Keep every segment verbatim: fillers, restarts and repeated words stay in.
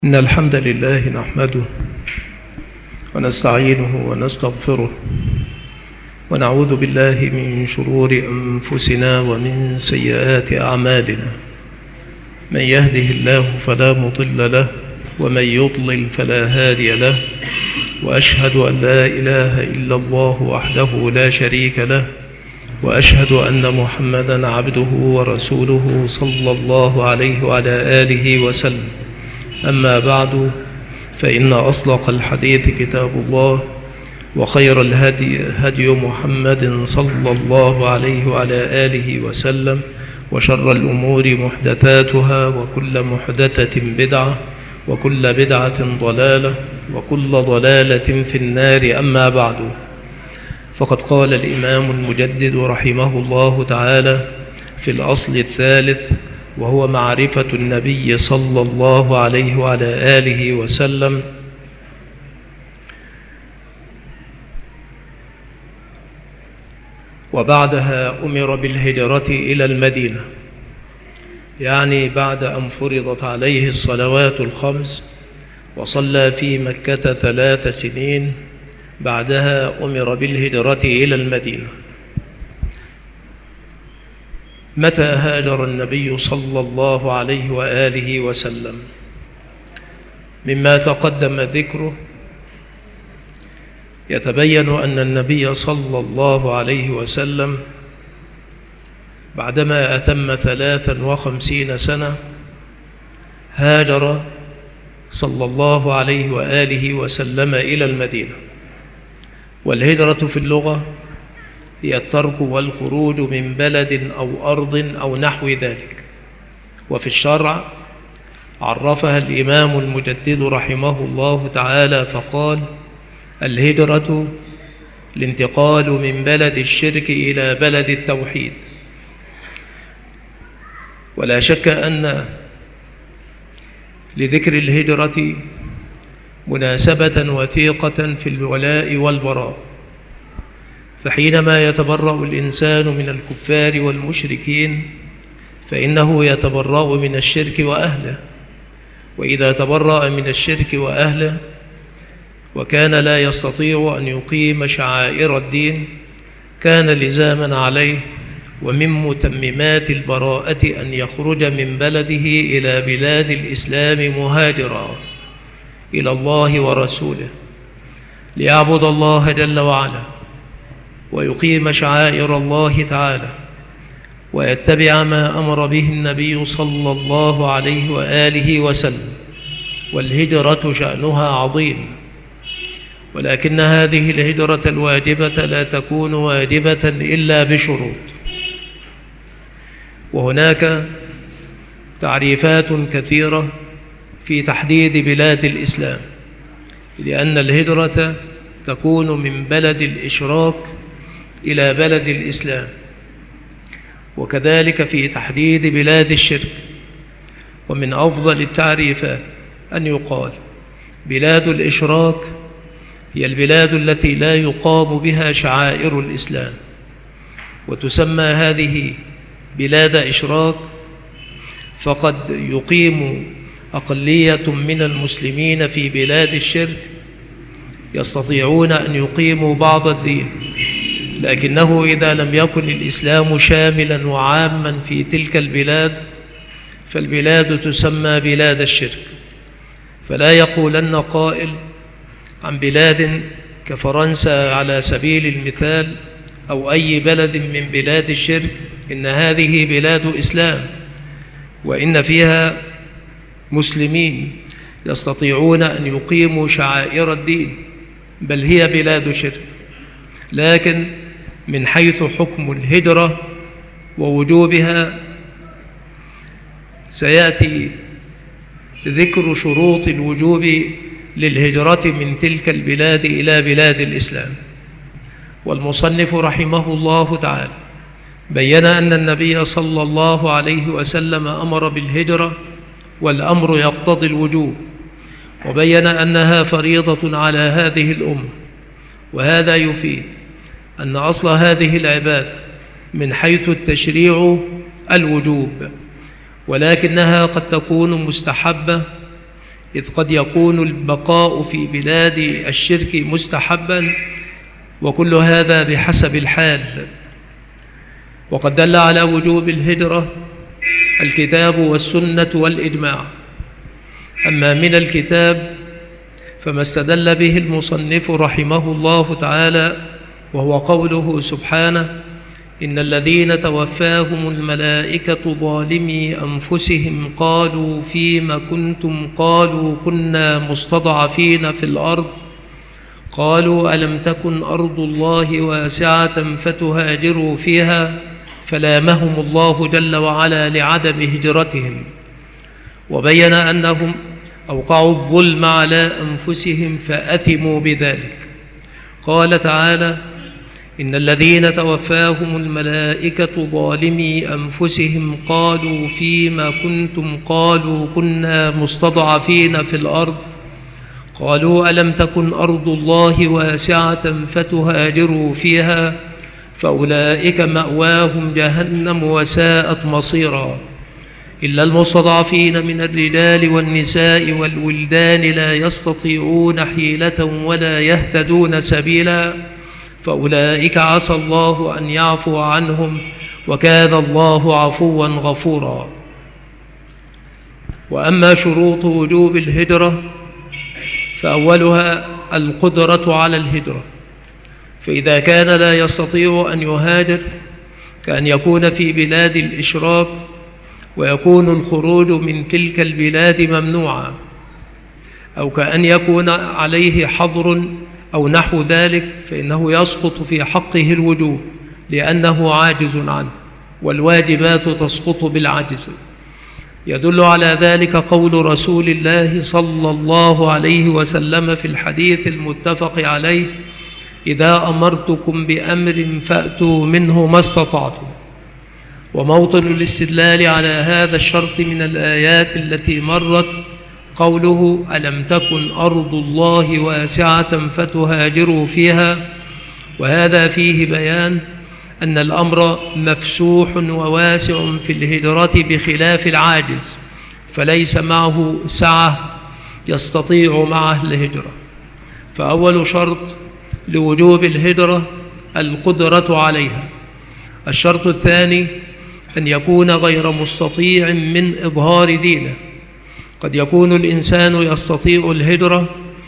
إن الحمد لله نحمده ونستعينه ونستغفره ونعوذ بالله من شرور أنفسنا ومن سيئات أعمالنا. من يهده الله فلا مضل له ومن يضلل فلا هادي له، وأشهد أن لا إله إلا الله وحده لا شريك له، وأشهد أن محمدًا عبده ورسوله صلى الله عليه وعلى آله وسلم. أما بعد، فإن أصدق الحديث كتاب الله، وخير الهدي هدي محمد صلى الله عليه وعلى آله وسلم، وشر الأمور محدثاتها، وكل محدثة بدعة، وكل بدعة ضلالة، وكل ضلالة في النار. أما بعد، فقد قال الإمام المجدد رحمه الله تعالى في الأصل الثالث، وهو معرفة النبي صلى الله عليه وعلى آله وسلم: وبعدها أمر بالهجرة إلى المدينة، يعني بعد أن فرضت عليه الصلوات الخمس وصلى في مكة ثلاث سنين، بعدها أمر بالهجرة إلى المدينة. متى هاجر النبي صلى الله عليه وآله وسلم؟ مما تقدم ذكره يتبين أن النبي صلى الله عليه وسلم بعدما أتم ثلاثا وخمسين سنة هاجر صلى الله عليه وآله وسلم إلى المدينة. والهجرة في اللغة هي الترك والخروج من بلد أو أرض أو نحو ذلك، وفي الشرع عرفها الإمام المجدد رحمه الله تعالى فقال: الهجرة الانتقال من بلد الشرك إلى بلد التوحيد. ولا شك أن لذكر الهجرة مناسبة وثيقة في الولاء والبراء، فحينما يتبرأ الإنسان من الكفار والمشركين فإنه يتبرأ من الشرك وأهله، وإذا تبرأ من الشرك وأهله وكان لا يستطيع أن يقيم شعائر الدين كان لزاما عليه ومن متممات البراءة أن يخرج من بلده إلى بلاد الإسلام مهاجرا إلى الله ورسوله ليعبد الله جل وعلا ويقيم شعائر الله تعالى ويتبع ما أمر به النبي صلى الله عليه وآله وسلم. والهجرة شأنها عظيم، ولكن هذه الهجرة الواجبة لا تكون واجبة إلا بشروط. وهناك تعريفات كثيرة في تحديد بلاد الإسلام، لأن الهجرة تكون من بلد الإشراك إلى بلد الإسلام، وكذلك في تحديد بلاد الشرك. ومن أفضل التعريفات أن يقال: بلاد الإشراك هي البلاد التي لا يقام بها شعائر الإسلام، وتسمى هذه بلاد إشراك فقد يقيم أقلية من المسلمين في بلاد الشرك يستطيعون أن يقيموا بعض الدين، لكنه إذا لم يكن الإسلام شاملا وعاما في تلك البلاد فالبلاد تسمى بلاد الشرك. فلا يقولن قائل عن بلاد كفرنسا على سبيل المثال أو أي بلد من بلاد الشرك إن هذه بلاد إسلام وإن فيها مسلمين يستطيعون أن يقيموا شعائر الدين، بل هي بلاد شرك. لكن من حيث حكم الهجرة ووجوبها سيأتي ذكر شروط الوجوب للهجرة من تلك البلاد إلى بلاد الإسلام. والمصنف رحمه الله تعالى بيّن أن النبي صلى الله عليه وسلم أمر بالهجرة، والأمر يقتضي الوجوب، وبيّن أنها فريضة على هذه الأمة. وهذا يفيد أن أصل هذه العبادة من حيث التشريع الوجوب، ولكنها قد تكون مستحبة إذ قد يكون البقاء في بلاد الشرك مستحبا، وكل هذا بحسب الحال. وقد دل على وجوب الهجرة الكتاب والسنة والإجماع. أما من الكتاب فما استدل به المصنف رحمه الله تعالى، وهو قوله سبحانه: إن الذين توفاهم الملائكة ظالمي أنفسهم قالوا فيم كنتم قالوا كنا مستضعفين في الأرض قالوا ألم تكن أرض الله واسعة فتهاجروا فيها فلامهم الله جل وعلا لعدم هجرتهم، وبين أنهم أوقعوا الظلم على أنفسهم فأثموا بذلك. قال تعالى: إن الذين توفاهم الملائكة ظالمي أنفسهم قالوا فيما كنتم قالوا كنا مستضعفين في الأرض قالوا ألم تكن أرض الله واسعة فتهاجروا فيها فأولئك مأواهم جهنم وساءت مصيرا، إلا المستضعفين من الرجال والنساء والولدان لا يستطيعون حيلة ولا يهتدون سبيلا فأولئك عسى الله أن يعفو عنهم وكان الله عفوا غفورا. وأما شروط وجوب الهجرة فأولها القدرة على الهجرة، فإذا كان لا يستطيع أن يهاجر كأن يكون في بلاد الإشراك ويكون الخروج من تلك البلاد ممنوعا، أو كأن يكون عليه حظر أو نحو ذلك، فإنه يسقط في حقه الوجوب لأنه عاجز عنه، والواجبات تسقط بالعجز. يدل على ذلك قول رسول الله صلى الله عليه وسلم في الحديث المتفق عليه: إذا أمرتكم بأمر فأتوا منه ما استطعتم. وموطن الاستدلال على هذا الشرط من الآيات التي مرت قوله: ألم تكن أرض الله واسعة فتهاجروا فيها، وهذا فيه بيان أن الأمر مفسوح وواسع في الهجرة بخلاف العاجز، فليس معه سعة يستطيع معه الهجرة. فأول شرط لوجوب الهجرة القدرة عليها. الشرط الثاني أن يكون غير مستطيع من إظهار دينه. قد يكون الإنسان يستطيع الهجرة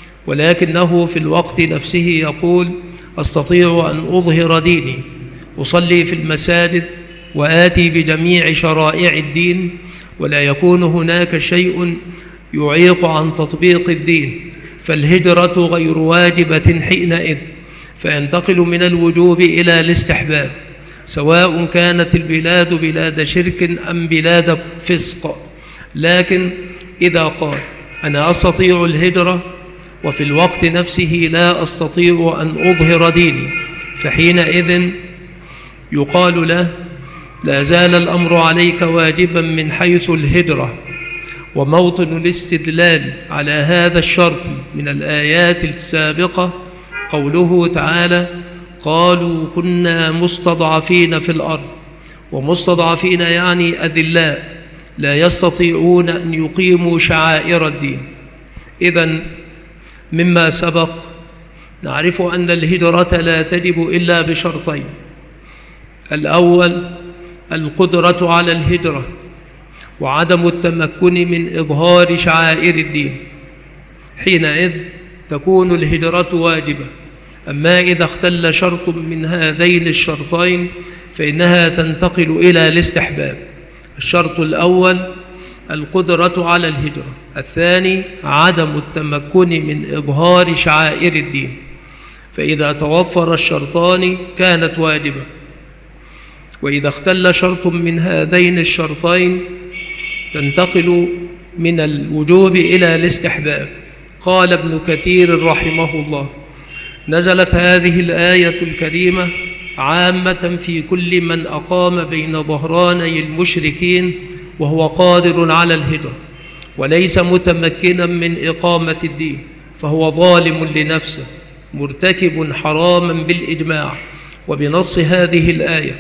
ولكنه في الوقت نفسه يقول: أستطيع أن أظهر ديني، أصلي في المساجد وآتي بجميع شرائع الدين، ولا يكون هناك شيء يعيق عن تطبيق الدين، فالهجرة غير واجبة حينئذ، فينتقل من الوجوب إلى الاستحباب، سواء كانت البلاد بلاد شرك أم بلاد فسق. لكن إذا قال: أنا أستطيع الهجرة وفي الوقت نفسه لا أستطيع أن أظهر ديني، فحينئذ يقال له: لا زال الأمر عليك واجبا من حيث الهجرة. وموطن الاستدلال على هذا الشرط من الآيات السابقة قوله تعالى: قالوا كنا مستضعفين في الأرض. ومستضعفين يعني أذلاء لا يستطيعون أن يقيموا شعائر الدين. إذن مما سبق نعرف أن الهجرة لا تجب إلا بشرطين: الأول القدرة على الهجرة وعدم التمكن من إظهار شعائر الدين، حينئذ تكون الهجرة واجبة. أما إذا اختل شرط من هذين الشرطين فإنها تنتقل إلى الاستحباب. الشرط الأول القدرة على الهجرة، الثاني عدم التمكن من إظهار شعائر الدين، فإذا توفر الشرطان كانت واجبة. وإذا اختل شرط من هذين الشرطين تنتقل من الوجوب إلى الاستحباب. قال ابن كثير رحمه الله: نزلت هذه الآية الكريمة عامة في كل من أقام بين ظهراني المشركين وهو قادر على الهجرة وليس متمكنا من إقامة الدين، فهو ظالم لنفسه مرتكب حراما بالإجماع وبنص هذه الآية.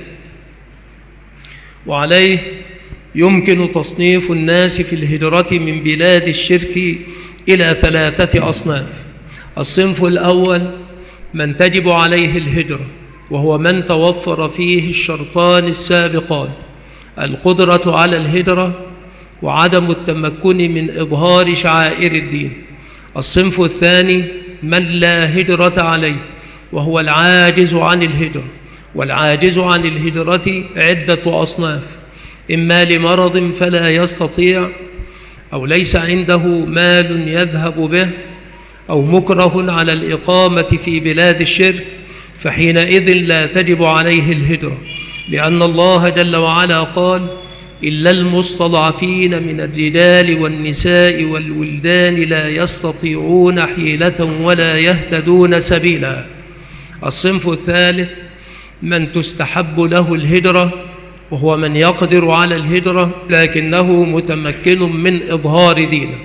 وعليه يمكن تصنيف الناس في الهجرة من بلاد الشرك إلى ثلاثة أصناف. الصنف الأول من تجب عليه الهجرة، وهو من توفر فيه الشرطان السابقان: القدرة على الهجرة وعدم التمكن من إظهار شعائر الدين. الصنف الثاني من لا هجرة عليه، وهو العاجز عن الهجرة. والعاجز عن الهجرة عدة أصناف: إما لمرض فلا يستطيع، أو ليس عنده مال يذهب به، أو مكره على الإقامة في بلاد الشرك، فحينئذ لا تجب عليه الهجرة، لأن الله جل وعلا قال: إلا المستضعفين من الرجال والنساء والولدان لا يستطيعون حيلة ولا يهتدون سبيلا. الصنف الثالث من تستحب له الهجرة، وهو من يقدر على الهجرة لكنه متمكن من إظهار دينه.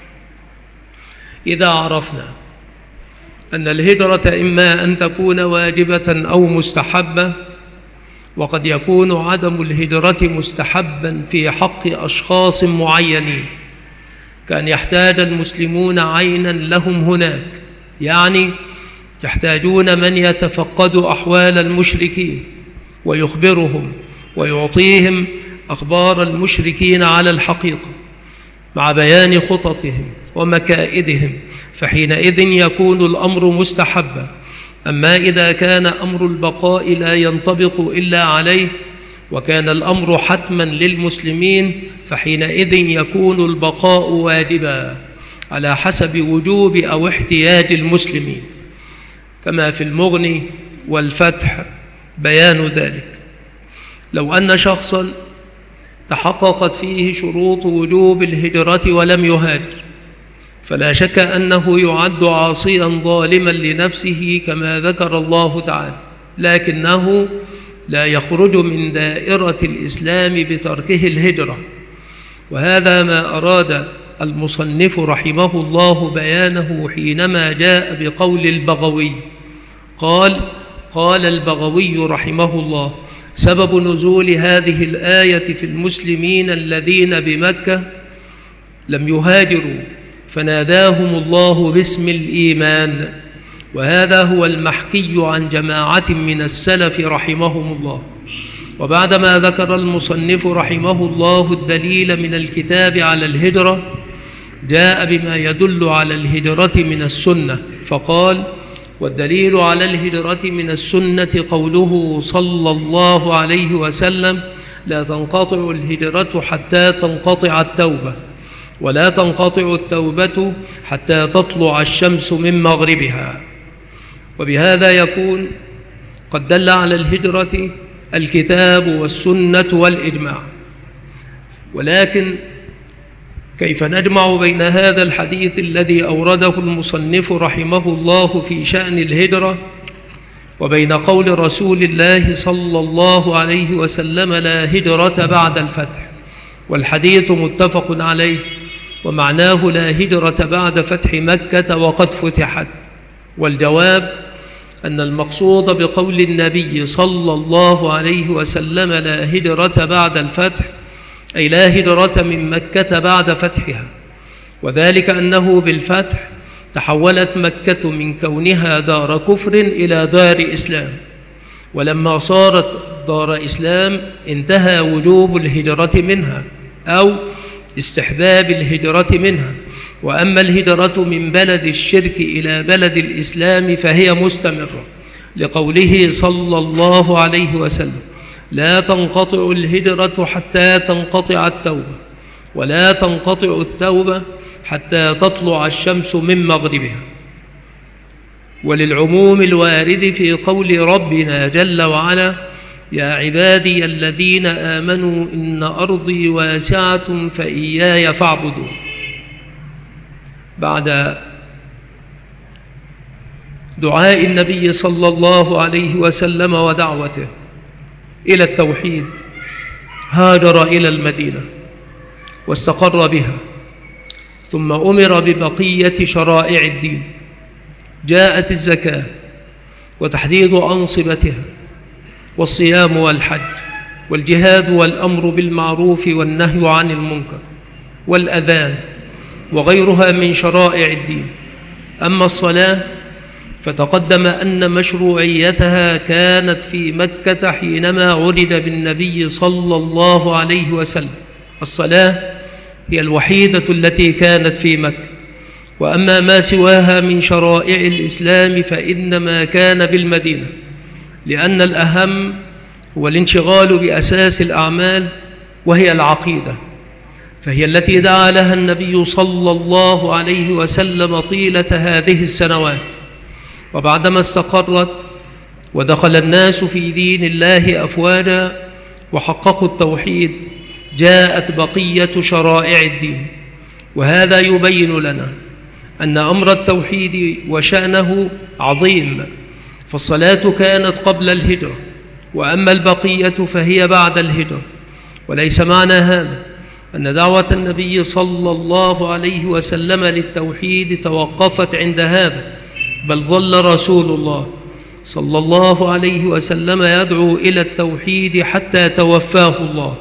إذا عرفنا أن الهجرة إما أن تكون واجبة أو مستحبة، وقد يكون عدم الهجرة مستحبا في حق أشخاص معينين، كان يحتاج المسلمون عينا لهم هناك، يعني يحتاجون من يتفقد أحوال المشركين ويخبرهم ويعطيهم أخبار المشركين على الحقيقة مع بيان خططهم ومكائدهم، فحينئذ يكون الأمر مستحبا. أما إذا كان أمر البقاء لا ينطبق إلا عليه، وكان الأمر حتما للمسلمين، فحينئذ يكون البقاء واجبا على حسب وجوب أو احتياج المسلمين، كما في المغني والفتح بيان ذلك. لو أن شخصا تحققت فيه شروط وجوب الهجرة ولم يهاجر، فلا شك أنه يعد عاصيا ظالما لنفسه كما ذكر الله تعالى، لكنه لا يخرج من دائرة الإسلام بتركه الهجرة. وهذا ما أراد المصنف رحمه الله بيانه حينما جاء بقول البغوي. قال قال البغوي رحمه الله: سبب نزول هذه الآية في المسلمين الذين بمكة لم يهاجروا، فناداهم الله باسم الإيمان، وهذا هو المحكي عن جماعة من السلف رحمهم الله. وبعدما ذكر المصنف رحمه الله الدليل من الكتاب على الهجرة، جاء بما يدل على الهجرة من السنة، فقال: والدليل على الهجرة من السنة قوله صلى الله عليه وسلم: لا تنقطع الهجرة حتى تنقطع التوبة، ولا تنقطع التوبة حتى تطلع الشمس من مغربها. وبهذا يكون قد دل على الهجرة الكتاب والسنة والإجماع. ولكن كيف نجمع بين هذا الحديث الذي أورده المصنف رحمه الله في شأن الهجرة وبين قول رسول الله صلى الله عليه وسلم: لا هجرة بعد الفتح؟ والحديث متفق عليه، ومعناه: لا هجرة بعد فتح مكة وقد فتحت. والجواب أن المقصود بقول النبي صلى الله عليه وسلم: لا هجرة بعد الفتح، أي لا هجرة من مكة بعد فتحها، وذلك أنه بالفتح تحولت مكة من كونها دار كفر إلى دار إسلام، ولما صارت دار إسلام انتهى وجوب الهجرة منها أو استحباب الهجرة منها. وأما الهجرة من بلد الشرك إلى بلد الإسلام فهي مستمرة، لقوله صلى الله عليه وسلم: لا تنقطع الهجرة حتى تنقطع التوبة، ولا تنقطع التوبة حتى تطلع الشمس من مغربها. وللعموم الوارد في قول ربنا جل وعلا: يا عبادي الذين آمنوا إن أرضي واسعة فإياي فاعبدون. بعد دعاء النبي صلى الله عليه وسلم ودعوته إلى التوحيد، هاجر إلى المدينة واستقر بها، ثم أمر ببقية شرائع الدين. جاءت الزكاة وتحديد أنصبتها، والصيام والحج، والجهاد والأمر بالمعروف والنهي عن المنكر، والأذان، وغيرها من شرائع الدين. أما الصلاة فتقدم أن مشروعيتها كانت في مكة حينما ولد بالنبي صلى الله عليه وسلم. الصلاة هي الوحيدة التي كانت في مكة، وأما ما سواها من شرائع الإسلام فإنما كان بالمدينة، لأن الأهم هو الانشغال بأساس الأعمال وهي العقيدة، فهي التي دعا لها النبي صلى الله عليه وسلم طيلة هذه السنوات. وبعدما استقرت ودخل الناس في دين الله أفواجا وحققوا التوحيد جاءت بقية شرائع الدين، وهذا يبين لنا أن أمر التوحيد وشأنه عظيم، فالصلاة كانت قبل الهجرة، وأما البقية فهي بعد الهجرة. وليس معنى هذا أن دعوة النبي صلى الله عليه وسلم للتوحيد توقفت عند هذا، بل ظل رسول الله صلى الله عليه وسلم يدعو إلى التوحيد حتى توفاه الله،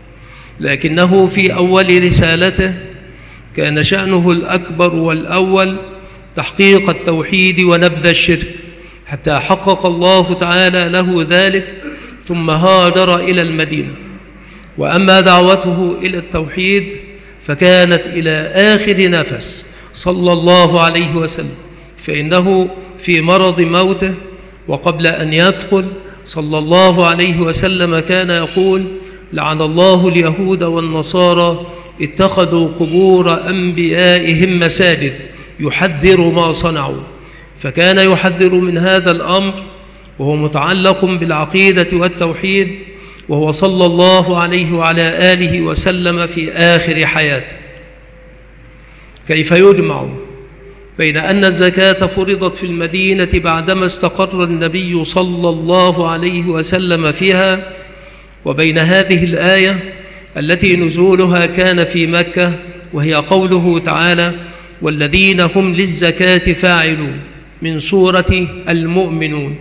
لكنه في أول رسالته كان شأنه الأكبر والأول تحقيق التوحيد ونبذ الشرك، حتى حقق الله تعالى له ذلك ثم هاجر إلى المدينة. وأما دعوته إلى التوحيد فكانت إلى آخر نفس صلى الله عليه وسلم، فإنه في مرض موته وقبل أن يثقل صلى الله عليه وسلم كان يقول: لعن الله اليهود والنصارى اتخذوا قبور أنبيائهم مساجد يحذر ما صنعوا. فكان يحذر من هذا الأمر وهو متعلق بالعقيدة والتوحيد، وهو صلى الله عليه وعلى آله وسلم في آخر حياته. كيف يجمع بين أن الزكاة فرضت في المدينة بعدما استقر النبي صلى الله عليه وسلم فيها، وبين هذه الآية التي نزولها كان في مكة، وهي قوله تعالى: والذين هم للزكاة فاعلون، من سورة المؤمنون؟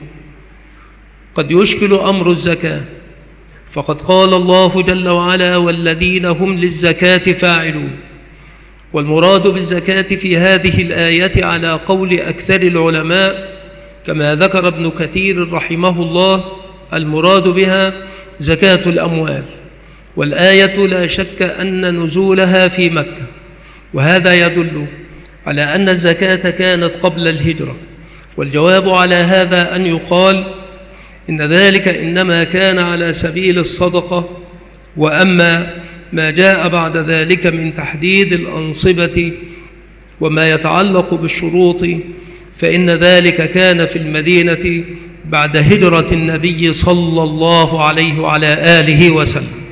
قد يشكل أمر الزكاة، فقد قال الله جل وعلا: والذين هم للزكاة فاعلون، والمراد بالزكاة في هذه الآية على قول أكثر العلماء كما ذكر ابن كثير رحمه الله المراد بها زكاة الأموال، والآية لا شك أن نزولها في مكة، وهذا يدل على أن الزكاة كانت قبل الهجرة. والجواب على هذا أن يقال إن ذلك إنما كان على سبيل الصدقة، وأما ما جاء بعد ذلك من تحديد الأنصبة وما يتعلق بالشروط فإن ذلك كان في المدينة بعد هجرة النبي صلى الله عليه وعلى آله وسلم.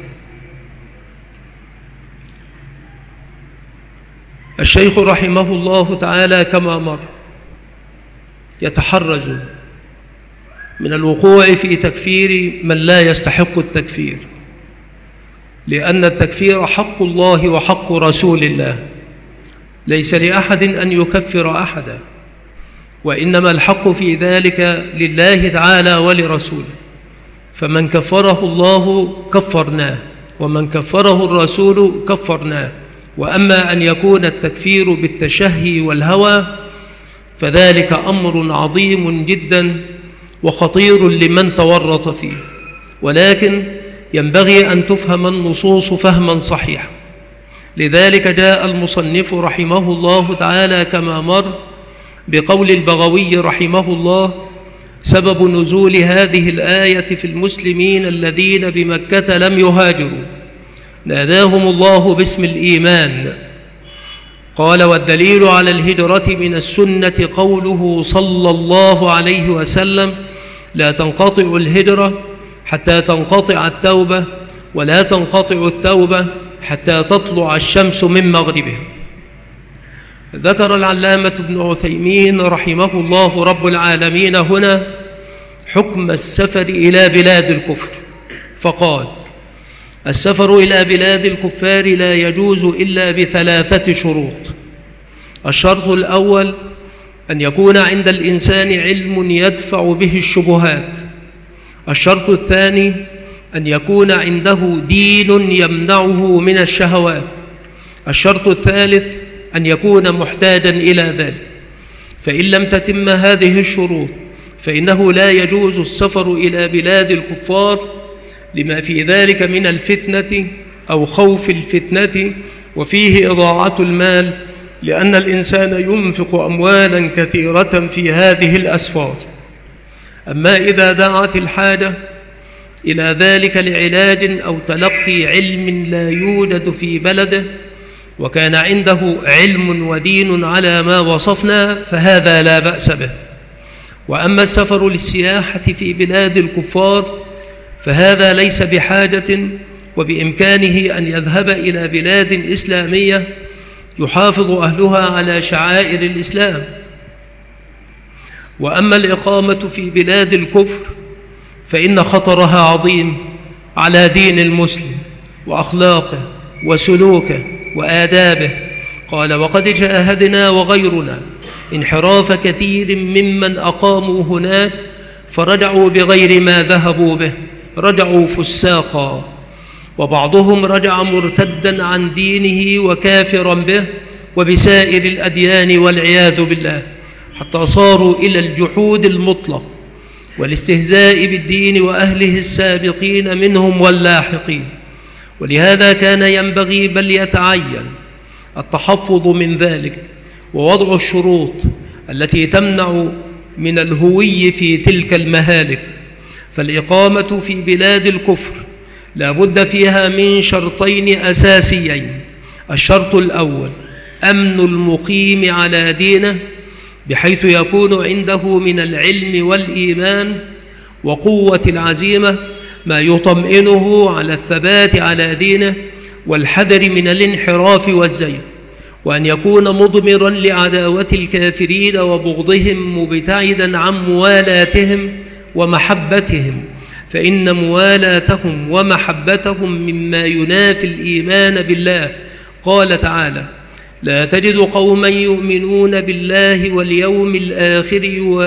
الشيخ رحمه الله تعالى كما مر يتحرج من الوقوع في تكفير من لا يستحق التكفير، لأن التكفير حق الله وحق رسول الله، ليس لأحد أن يكفر أحدا، وإنما الحق في ذلك لله تعالى ولرسوله، فمن كفره الله كفرناه، ومن كفره الرسول كفرناه. وأما أن يكون التكفير بالتشهي والهوى فذلك أمر عظيم جدا وخطير لمن تورط فيه، ولكن ينبغي أن تفهم النصوص فهما صحيحا. لذلك جاء المصنف رحمه الله تعالى كما مر بقول البغوي رحمه الله: سبب نزول هذه الآية في المسلمين الذين بمكة لم يهاجروا، ناداهم الله باسم الإيمان. قال: والدليل على الهجرة من السنة قوله صلى الله عليه وسلم: لا تنقطع الهجرة حتى تنقطع التوبة، ولا تنقطع التوبة حتى تطلع الشمس من مغربها. ذكر العلامة ابن عثيمين رحمه الله رب العالمين هنا حكم السفر إلى بلاد الكفر، فقال: السفر إلى بلاد الكفار لا يجوز إلا بثلاثة شروط. الشرط الأول أن يكون عند الإنسان علم يدفع به الشبهات. الشرط الثاني أن يكون عنده دين يمنعه من الشهوات. الشرط الثالث أن يكون محتاجا إلى ذلك، فإن لم تتم هذه الشروط فإنه لا يجوز السفر إلى بلاد الكفار لما في ذلك من الفتنة أو خوف الفتنة، وفيه إضاعة المال، لأن الإنسان ينفق أموالا كثيرة في هذه الأسفار. أما إذا دعت الحاجة إلى ذلك لعلاج أو تلقي علم لا يوجد في بلده وكان عنده علم ودين على ما وصفنا فهذا لا بأس به. وأما السفر للسياحة في بلاد الكفار فهذا ليس بحاجة، وبإمكانه أن يذهب إلى بلاد إسلامية يحافظ أهلها على شعائر الإسلام. وأما الإقامة في بلاد الكفر فإن خطرها عظيم على دين المسلم وأخلاقه وسلوكه وآدابه. قال: وقد شاهدنا وغيرنا انحراف كثير ممن أقاموا هناك فرجعوا بغير ما ذهبوا به، رجعوا فساقا، وبعضهم رجع مرتدا عن دينه وكافرا به وبسائر الأديان والعياذ بالله، حتى صاروا إلى الجحود المطلق والاستهزاء بالدين وأهله السابقين منهم واللاحقين. ولهذا كان ينبغي بل يتعين التحفظ من ذلك ووضع الشروط التي تمنع من الهوي في تلك المهالك. فالإقامة في بلاد الكفر لا بد فيها من شرطين أساسيين: الشرط الأول أمن المقيم على دينه بحيث يكون عنده من العلم والإيمان وقوة العزيمة ما يطمئنه على الثبات على دينه والحذر من الانحراف والزيغ، وأن يكون مضمرا لعداوة الكافرين وبغضهم مبتعدا عن موالاتهم ومحبتهم، فإن موالاتهم ومحبتهم مما ينافي الإيمان بالله. قال تعالى: لا تجد قوما يؤمنون بالله واليوم الآخر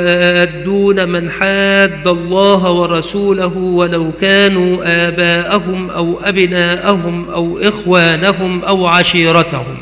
يوادون من حاد الله ورسوله ولو كانوا آباءهم أو أبناءهم أو إخوانهم أو عشيرتهم.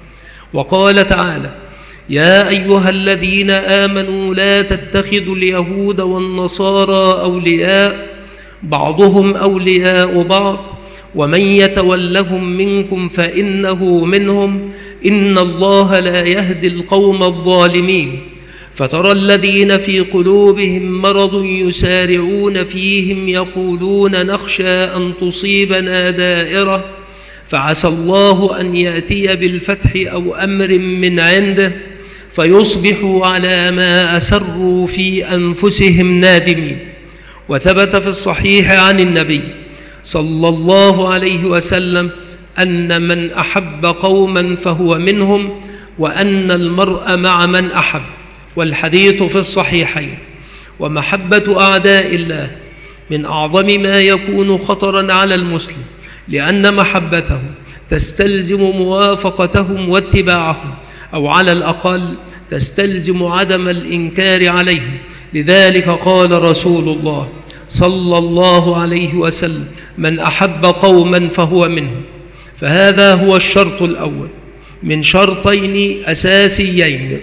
وقال تعالى: يا أيها الذين آمنوا لا تتخذوا اليهود والنصارى أولياء بعضهم أولياء بعض ومن يتولهم منكم فإنه منهم إن الله لا يهدي القوم الظالمين. فترى الذين في قلوبهم مرض يسارعون فيهم يقولون نخشى أن تصيبنا دائرة فعسى الله أن يأتي بالفتح أو أمر من عنده فيصبحوا على ما أسروا في أنفسهم نادمين. وثبت في الصحيح عن النبي صلى الله عليه وسلم أن من أحب قوما فهو منهم، وأن المرء مع من أحب، والحديث في الصحيحين. ومحبة أعداء الله من أعظم ما يكون خطرا على المسلم، لأن محبتهم تستلزم موافقتهم واتباعهم، أو على الأقل تستلزم عدم الإنكار عليهم. لذلك قال رسول الله صلى الله عليه وسلم: من أحب قوما فهو منهم. فهذا هو الشرط الأول من شرطين أساسيين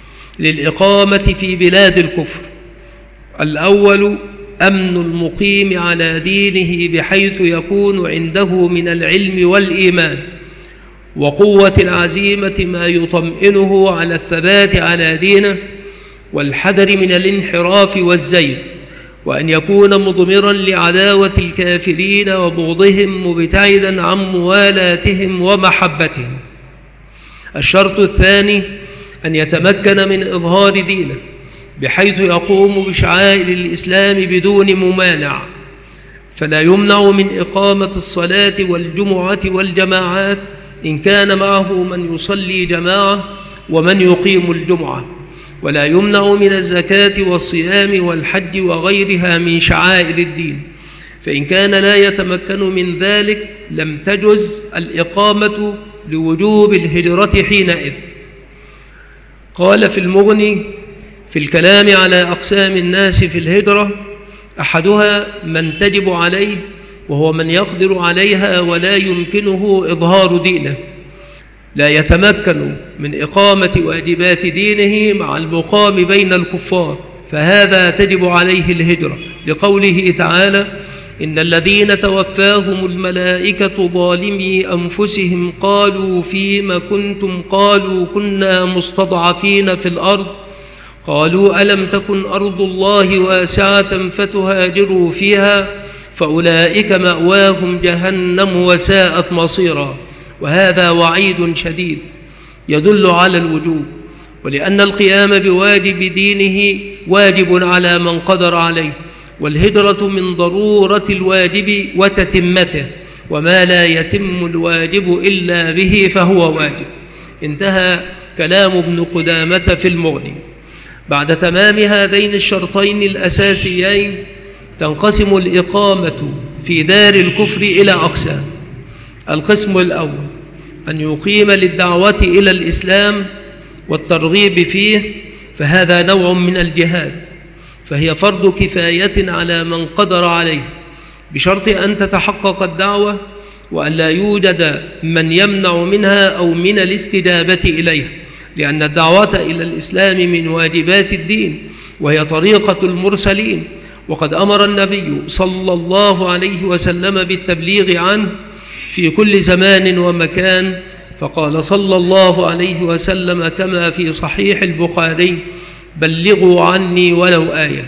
للإقامة في بلاد الكفر: الأول أمن المقيم على دينه بحيث يكون عنده من العلم والإيمان وقوة العزيمة ما يطمئنه على الثبات على دينه والحذر من الانحراف والزيغ، وأن يكون مضمرا لعداوة الكافرين وبغضهم مبتعدا عن موالاتهم ومحبتهم. الشرط الثاني أن يتمكن من إظهار دينه بحيث يقوم بشعائر الإسلام بدون ممانع، فلا يمنع من إقامة الصلاة والجمعة والجماعات إن كان معه من يصلي جماعة ومن يقيم الجمعة، ولا يمنع من الزكاة والصيام والحج وغيرها من شعائر الدين، فإن كان لا يتمكن من ذلك لم تجز الإقامة لوجوب الهجرة حينئذ. قال في المغني في الكلام على أقسام الناس في الهجرة: أحدها من تجب عليه وهو من يقدر عليها ولا يمكنه إظهار دينه، لا يتمكن من إقامة واجبات دينه مع المقام بين الكفار، فهذا تجب عليه الهجرة، لقوله تعالى: إن الذين توفاهم الملائكة ظالمي أنفسهم قالوا فيم كنتم قالوا كنا مستضعفين في الأرض قالوا ألم تكن أرض الله واسعة فتهاجروا فيها فأولئك مأواهم جهنم وساءت مصيرا. وهذا وعيد شديد يدل على الوجوب، ولأن القيام بواجب دينه واجب على من قدر عليه، والهجرة من ضرورة الواجب وتتمته، وما لا يتم الواجب إلا به فهو واجب. انتهى كلام ابن قدامة في المغني. بعد تمام هذين الشرطين الأساسيين تنقسم الإقامة في دار الكفر إلى أقسام. القسم الأول أن يقيم للدعوة إلى الإسلام والترغيب فيه، فهذا نوع من الجهاد، فهي فرض كفاية على من قدر عليه، بشرط أن تتحقق الدعوة وأن لا يوجد من يمنع منها أو من الاستجابة إليها، لأن الدعوة إلى الإسلام من واجبات الدين، وهي طريقة المرسلين، وقد أمر النبي صلى الله عليه وسلم بالتبليغ عنه في كل زمان ومكان، فقال صلى الله عليه وسلم كما في صحيح البخاري: بلغوا عني ولو آية.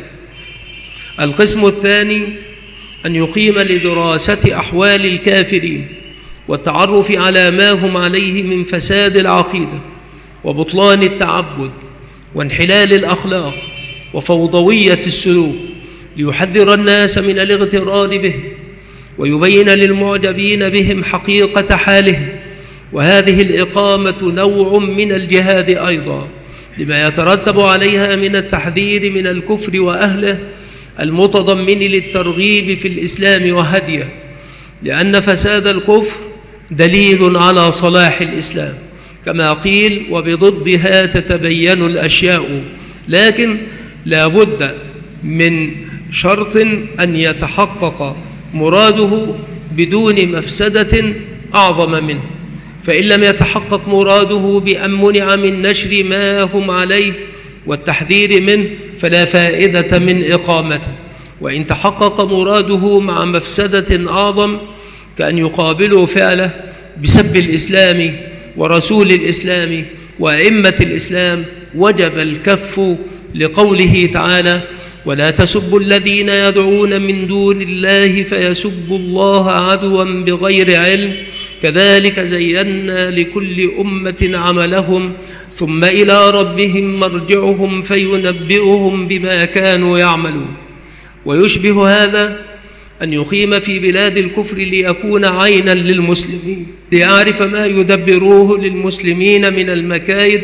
القسم الثاني أن يقيم لدراسة أحوال الكافرين والتعرف على ما هم عليه من فساد العقيدة وبطلان التعبد وانحلال الأخلاق وفوضوية السلوك، ليحذر الناس من الاغترار بهم ويبين للمعجبين بهم حقيقة حالهم. وهذه الإقامة نوع من الجهاد أيضا، لما يترتب عليها من التحذير من الكفر وأهله المتضمن للترغيب في الإسلام وهديه، لأن فساد الكفر دليل على صلاح الإسلام، كما قيل: وبضدها تتبين الأشياء. لكن لا بد من شرط أن يتحقق مراده بدون مفسدة أعظم منه، فإن لم يتحقق مراده بأن منع من نشر ما هم عليه والتحذير منه فلا فائدة من إقامته. وإن تحقق مراده مع مفسدة أعظم كأن يقابله فعله بسب الإسلام ورسول الإسلام وأئمة الإسلام وجب الكف، لقوله تعالى: ولا تسبوا الذين يدعون من دون الله فيسبوا الله عدوا بغير علم كذلك زينا لكل أمة عملهم ثم إلى ربهم مرجعهم فينبئهم بما كانوا يعملون. ويشبه هذا أن يقيم في بلاد الكفر ليكون عينا للمسلمين، ليعرف ما يدبروه للمسلمين من المكايد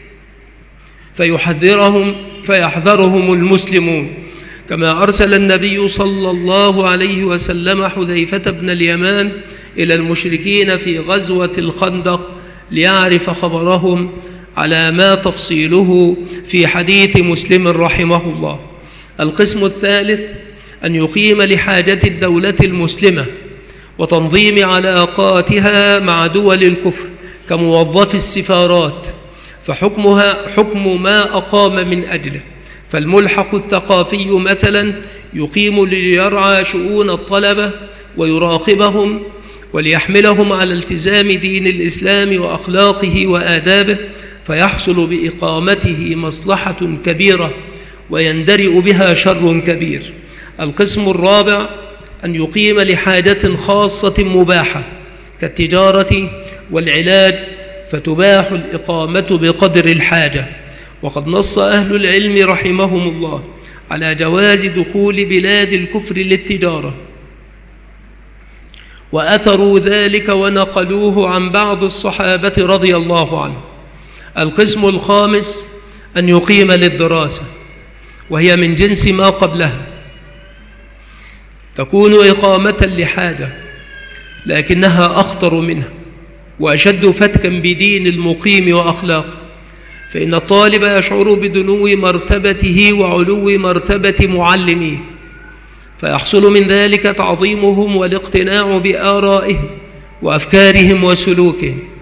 فيحذرهم فيحذرهم المسلمون، كما أرسل النبي صلى الله عليه وسلم حذيفة بن اليمان إلى المشركين في غزوة الخندق ليعرف خبرهم على ما تفصيله في حديث مسلم رحمه الله. القسم الثالث أن يقيم لحاجة الدولة المسلمة وتنظيم علاقاتها مع دول الكفر كموظف السفارات، فحكمها حكم ما أقام من أجله. فالملحق الثقافي مثلا يقيم ليرعى شؤون الطلبة ويراقبهم وليحملهم على التزام دين الإسلام وأخلاقه وآدابه، فيحصل بإقامته مصلحة كبيرة ويندرئ بها شر كبير. القسم الرابع أن يقيم لحاجة خاصة مباحة كالتجارة والعلاج، فتباح الإقامة بقدر الحاجة. وقد نص أهل العلم رحمهم الله على جواز دخول بلاد الكفر للتجارة، وأثروا ذلك ونقلوه عن بعض الصحابة رضي الله عنهم. القسم الخامس أن يقيم للدراسة، وهي من جنس ما قبلها، تكون إقامة لحاجة لكنها أخطر منها وأشد فتكا بدين المقيم وأخلاقه، فإن الطالب يشعر بدنو مرتبته وعلو مرتبة معلميه، فيحصل من ذلك تعظيمهم والاقتناع بآرائهم وأفكارهم وسلوكهم،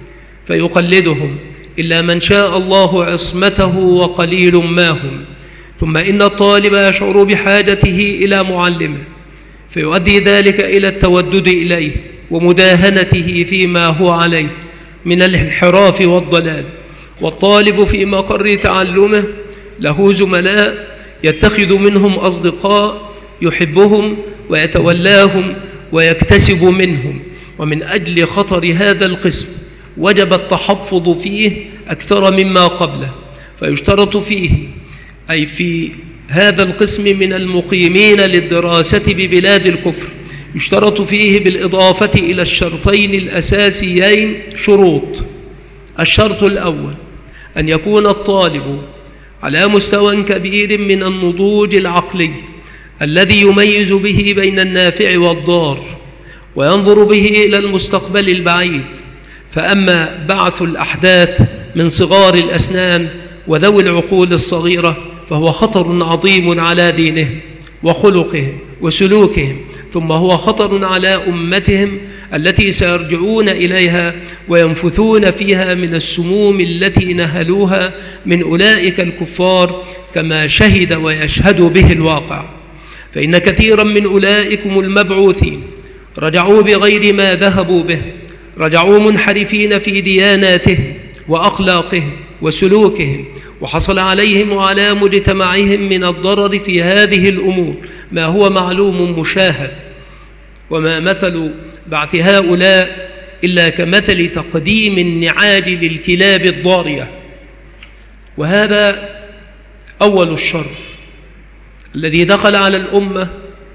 فيقلدهم إلا من شاء الله عصمته وقليل ما هم. ثم إن الطالب يشعر بحاجته إلى معلمه، فيؤدي ذلك إلى التودد إليه ومداهنته فيما هو عليه من الانحراف والضلال. والطالب في مقر تعلمه له زملاء يتخذ منهم أصدقاء يحبهم ويتولاهم ويكتسب منهم. ومن أجل خطر هذا القسم وجب التحفظ فيه أكثر مما قبله، فيشترط فيه أي في هذا القسم من المقيمين للدراسة ببلاد الكفر يشترط فيه بالإضافة إلى الشرطين الأساسيين شروط. الشرط الأول أن يكون الطالب على مستوى كبير من النضوج العقلي الذي يميز به بين النافع والضار وينظر به إلى المستقبل البعيد. فأما بعث الأحداث من صغار الأسنان وذوي العقول الصغيرة فهو خطر عظيم على دينهم وخلقهم وسلوكهم، ثم هو خطر على أمتهم التي سيرجعون إليها وينفثون فيها من السموم التي نهلوها من أولئك الكفار كما شهد ويشهد به الواقع. فإن كثيرا من أولئكم المبعوثين رجعوا بغير ما ذهبوا به، رجعوا منحرفين في دياناتهم وأخلاقهم وسلوكهم، وحصل عليهم وعلى مجتمعهم من الضرر في هذه الأمور ما هو معلوم مشاهد. وما مثل بعث هؤلاء إلا كمثل تقديم النعاج للكلاب الضارية. وهذا أول الشر الذي دخل على الأمة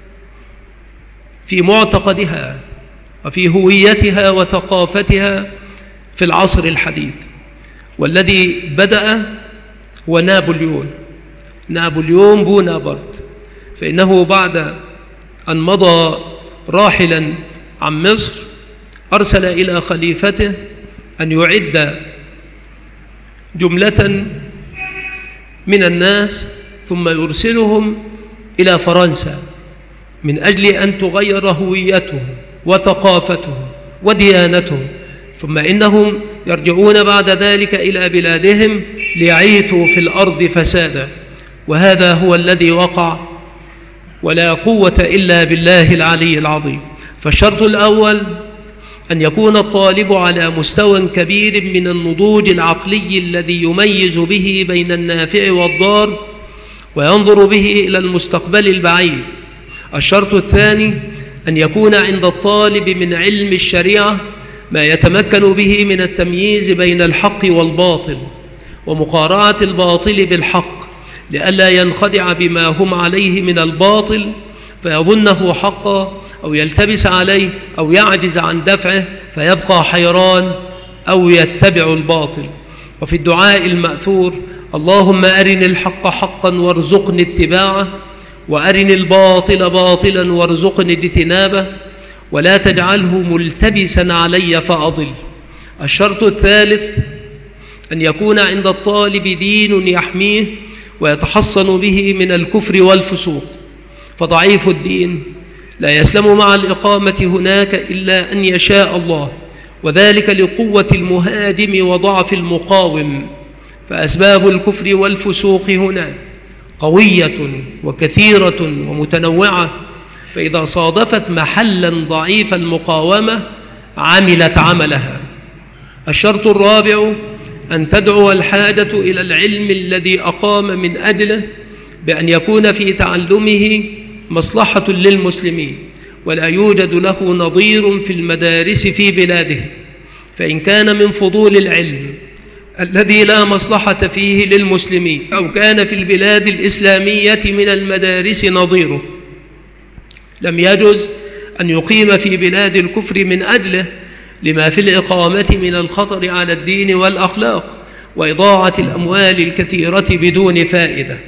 في معتقدها وفي هويتها وثقافتها في العصر الحديث، والذي بدأ هو نابليون نابليون بونابرت. فإنه بعد أن مضى راحلا عن مصر أرسل إلى خليفته أن يعد جملة من الناس ثم يرسلهم إلى فرنسا من أجل أن تغير هويتهم وثقافتهم وديانتهم، ثم إنهم يرجعون بعد ذلك إلى بلادهم ليعيثوا في الأرض فسادا. وهذا هو الذي وقع، ولا قوة إلا بالله العلي العظيم. فالشرط الأول أن يكون الطالب على مستوى كبير من النضوج العقلي الذي يميز به بين النافع والضار وينظر به إلى المستقبل البعيد. الشرط الثاني أن يكون عند الطالب من علم الشريعة ما يتمكن به من التمييز بين الحق والباطل ومقارعة الباطل بالحق، لئلا ينخدع بما هم عليه من الباطل فيظنه حقا أو يلتبس عليه أو يعجز عن دفعه فيبقى حيران أو يتبع الباطل. وفي الدعاء المأثور: اللهم أرني الحق حقا وارزقني اتباعه، وأرني الباطل باطلا وارزقني اجتنابه، ولا تجعله ملتبسا علي فأضل. الشرط الثالث أن يكون عند الطالب دين يحميه ويتحصن به من الكفر والفسوق، فضعيف الدين لا يسلم مع الإقامة هناك إلا أن يشاء الله، وذلك لقوة المهاجم وضعف المقاوم. فأسباب الكفر والفسوق هناك قوية وكثيرة ومتنوعة، فإذا صادفت محلا ضعيف المقاومة عملت عملها. الشرط الرابع أن تدعو الحاجة إلى العلم الذي أقام من أجله بأن يكون في تعلمه مصلحة للمسلمين ولا يوجد له نظير في المدارس في بلاده. فإن كان من فضول العلم الذي لا مصلحة فيه للمسلمين أو كان في البلاد الإسلامية من المدارس نظيره لم يجوز أن يقيم في بلاد الكفر من أجله، لما في الإقامة من الخطر على الدين والأخلاق وإضاعة الأموال الكثيرة بدون فائدة.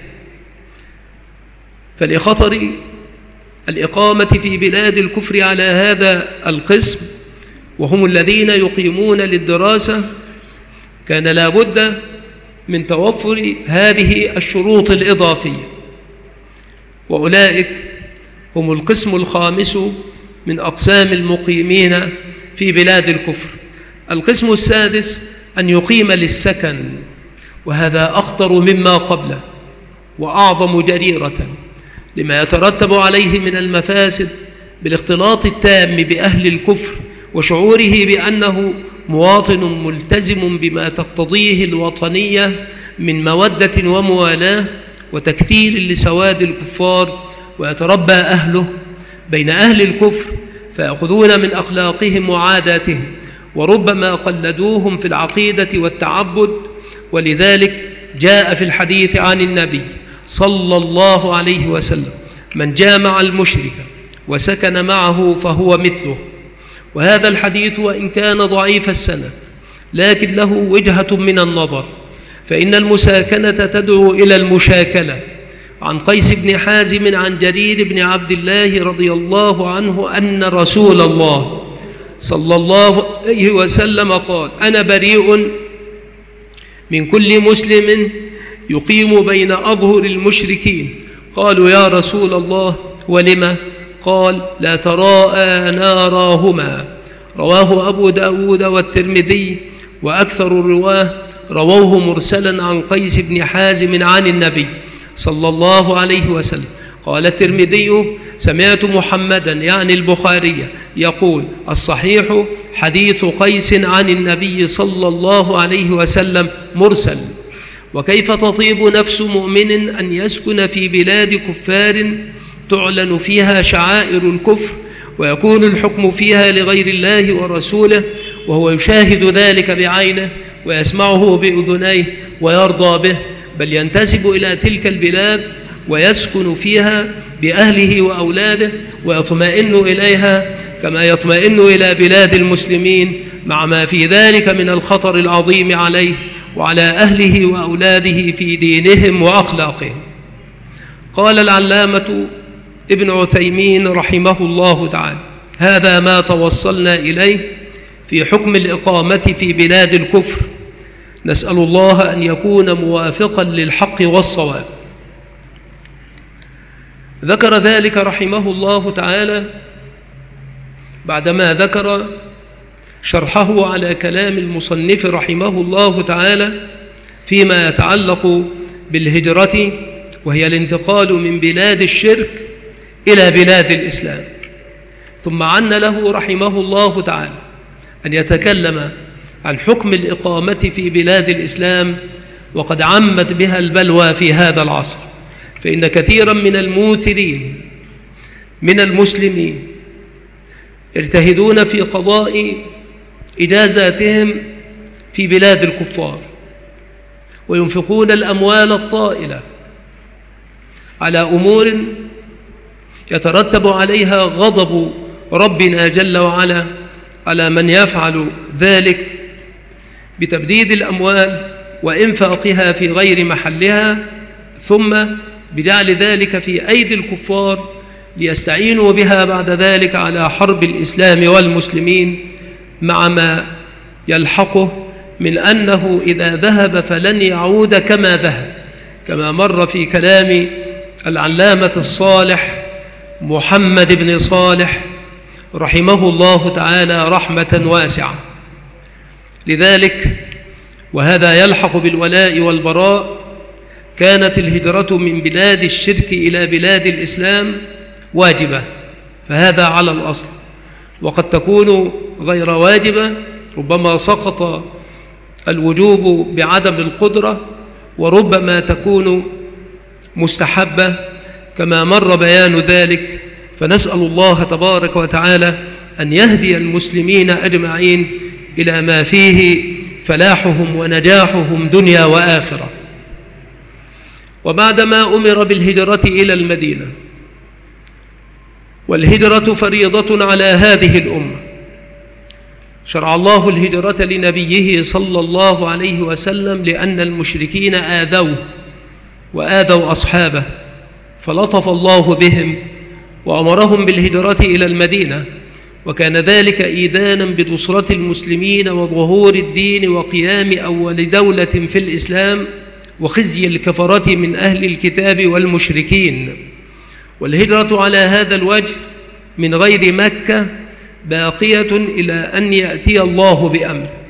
فلخطر الإقامة في بلاد الكفر على هذا القسم وهم الذين يقيمون للدراسة كان لا بد من توفر هذه الشروط الإضافية، وأولئك هم القسم الخامس من أقسام المقيمين في بلاد الكفر. القسم السادس أن يقيم للسكن، وهذا أخطر مما قبله وأعظم جريرة لما يترتب عليه من المفاسد بالاختلاط التام بأهل الكفر وشعوره بأنه مواطن ملتزم بما تقتضيه الوطنية من مودة وموالاة وتكثير لسواد الكفار، ويتربى أهله بين أهل الكفر فيأخذون من أخلاقهم وعاداتهم، وربما قلدوهم في العقيدة والتعبد. ولذلك جاء في الحديث عن النبي صلى الله عليه وسلم: من جامع المشرك وسكن معه فهو مثله. وهذا الحديث وإن كان ضعيف السند لكن له وجهة من النظر، فإن المساكنة تدعو إلى المشاكلة. عن قيس بن حازم عن جرير بن عبد الله رضي الله عنه أن رسول الله صلى الله عليه وسلم قال: أنا بريء من كل مسلم يقيم بين أظهر المشركين. قالوا: يا رسول الله ولم؟ قال: لا تراءى ناراهما. رواه أبو داود والترمذي، وأكثر الرواه رووه مرسلا عن قيس بن حازم عن النبي صلى الله عليه وسلم. قال الترمذي: سمعت محمدا يعني البخاري يقول: الصحيح حديث قيس عن النبي صلى الله عليه وسلم مرسل. وكيف تطيب نفس مؤمن أن يسكن في بلاد كفار تعلن فيها شعائر الكفر ويكون الحكم فيها لغير الله ورسوله، وهو يشاهد ذلك بعينه ويسمعه بأذنيه ويرضى به، بل ينتسب إلى تلك البلاد ويسكن فيها بأهله وأولاده ويطمئن إليها كما يطمئن إلى بلاد المسلمين، مع ما في ذلك من الخطر العظيم عليه وعلى أهله وأولاده في دينهم وأخلاقهم. قال العلامة ابن عثيمين رحمه الله تعالى: هذا ما توصلنا إليه في حكم الإقامة في بلاد الكفر، نسأل الله أن يكون موافقا للحق والصواب. ذكر ذلك رحمه الله تعالى بعدما ذكر شرحه على كلام المصنف رحمه الله تعالى فيما يتعلق بالهجرة، وهي الانتقال من بلاد الشرك إلى بلاد الإسلام. ثم عن له رحمه الله تعالى أن يتكلم عن حكم الإقامة في بلاد الإسلام، وقد عمت بها البلوى في هذا العصر، فإن كثيرا من الموثرين من المسلمين يجتهدون في قضاء إجازاتهم في بلاد الكفار، وينفقون الأموال الطائلة على أمور يترتب عليها غضب ربنا جل وعلا على من يفعل ذلك بتبديد الأموال وإنفاقها في غير محلها، ثم بجعل ذلك في أيدي الكفار ليستعينوا بها بعد ذلك على حرب الإسلام والمسلمين، مع ما يلحقه من أنه إذا ذهب فلن يعود كما ذهب، كما مر في كلام العلامة الصالح محمد بن صالح رحمه الله تعالى رحمة واسعة. لذلك وهذا يلحق بالولاء والبراء، كانت الهجرة من بلاد الشرك إلى بلاد الإسلام واجبة، فهذا على الأصل، وقد تكون غير واجبة، ربما سقط الوجوب بعدم القدرة، وربما تكون مستحبة كما مر بيان ذلك. فنسأل الله تبارك وتعالى أن يهدي المسلمين أجمعين إلى ما فيه فلاحهم ونجاحهم دنيا وآخرة. وبعدما أمر بالهجرة إلى المدينة، والهجرة فريضة على هذه الأمة، شرع الله الهجرة لنبيه صلى الله عليه وسلم لأن المشركين آذوه وآذوا أصحابه، فلطف الله بهم وأمرهم بالهجرة إلى المدينة، وكان ذلك إيذانا بنصرة المسلمين وظهور الدين وقيام أول دولة في الإسلام وخزي الكفرة من أهل الكتاب والمشركين. والهجرة على هذا الوجه من غير مكة باقية إلى أن يأتي الله بأمره،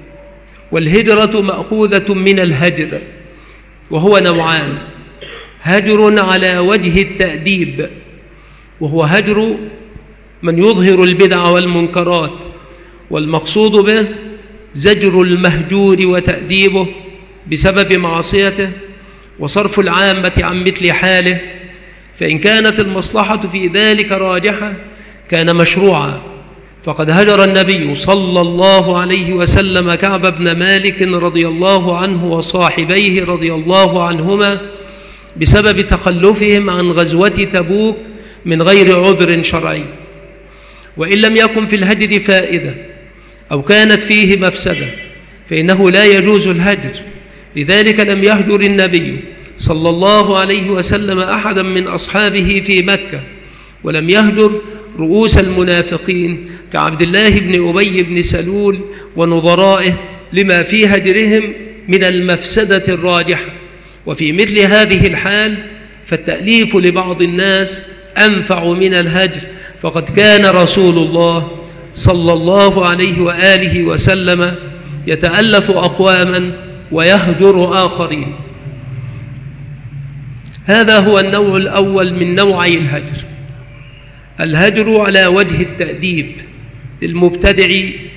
والهجرة مأخوذة من الهجر، وهو نوعان: هجر على وجه التأديب، وهو هجر من يظهر البدع والمنكرات، والمقصود به زجر المهجور وتأديبه بسبب معصيته وصرف العامة عن مثل حاله، فإن كانت المصلحة في ذلك راجحة كان مشروعا، فقد هجر النبي صلى الله عليه وسلم كعب بن مالك رضي الله عنه وصاحبيه رضي الله عنهما بسبب تخلفهم عن غزوة تبوك من غير عذر شرعي. وإن لم يكن في الهجر فائدة أو كانت فيه مفسدة فإنه لا يجوز الهجر، لذلك لم يهجر النبي صلى الله عليه وسلم أحدا من أصحابه في مكة، ولم يهجر رؤوس المنافقين كعبد الله بن أبي بن سلول ونظرائه لما في هجرهم من المفسدة الراجحة. وفي مثل هذه الحال فالتأليف لبعض الناس أنفع من الهجر، فقد كان رسول الله صلى الله عليه وآله وسلم يتألف أقواما ويهجر آخرين. هذا هو النوع الأول من نوعي الهجر، الهجر على وجه التأديب للمبتدع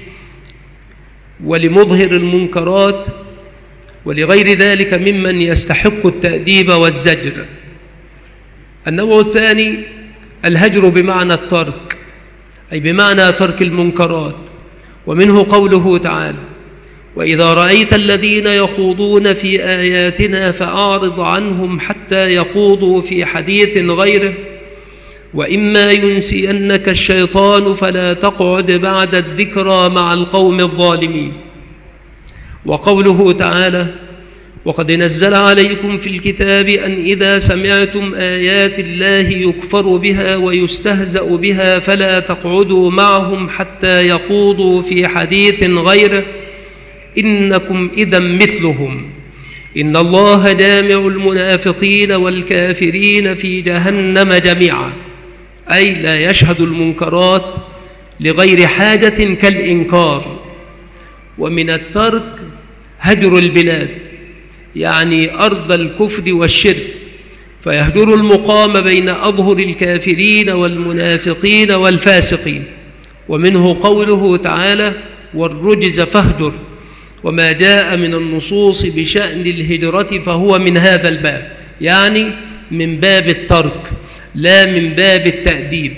ولمظهر المنكرات ولغير ذلك ممن يستحق التأديب والزجر. النوع الثاني الهجر بمعنى الترك، أي بمعنى ترك المنكرات، ومنه قوله تعالى: وإذا رأيت الذين يخوضون في آياتنا فأعرض عنهم حتى يخوضوا في حديث غيره وإما ينسينك الشيطان فلا تقعد بعد الذكرى مع القوم الظالمين. وقوله تعالى: وقد نزل عليكم في الكتاب أن إذا سمعتم آيات الله يكفر بها ويستهزأ بها فلا تقعدوا معهم حتى يخوضوا في حديث غيره إنكم إذا مثلهم إن الله جامع المنافقين والكافرين في جهنم جميعا، أي لا يشهد المنكرات لغير حاجة كالإنكار. ومن الترك هجر البلاد، يعني أرض الكفر والشرك، فيهجر المقام بين أظهر الكافرين والمنافقين والفاسقين. ومنه قوله تعالى: والرجز فاهجر. وما جاء من النصوص بشأن الهجرة فهو من هذا الباب، يعني من باب الترك لا من باب التأديب.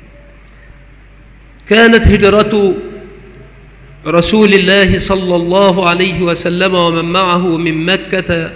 كانت هجرة رسول الله صلى الله عليه وسلم ومن معه من مكة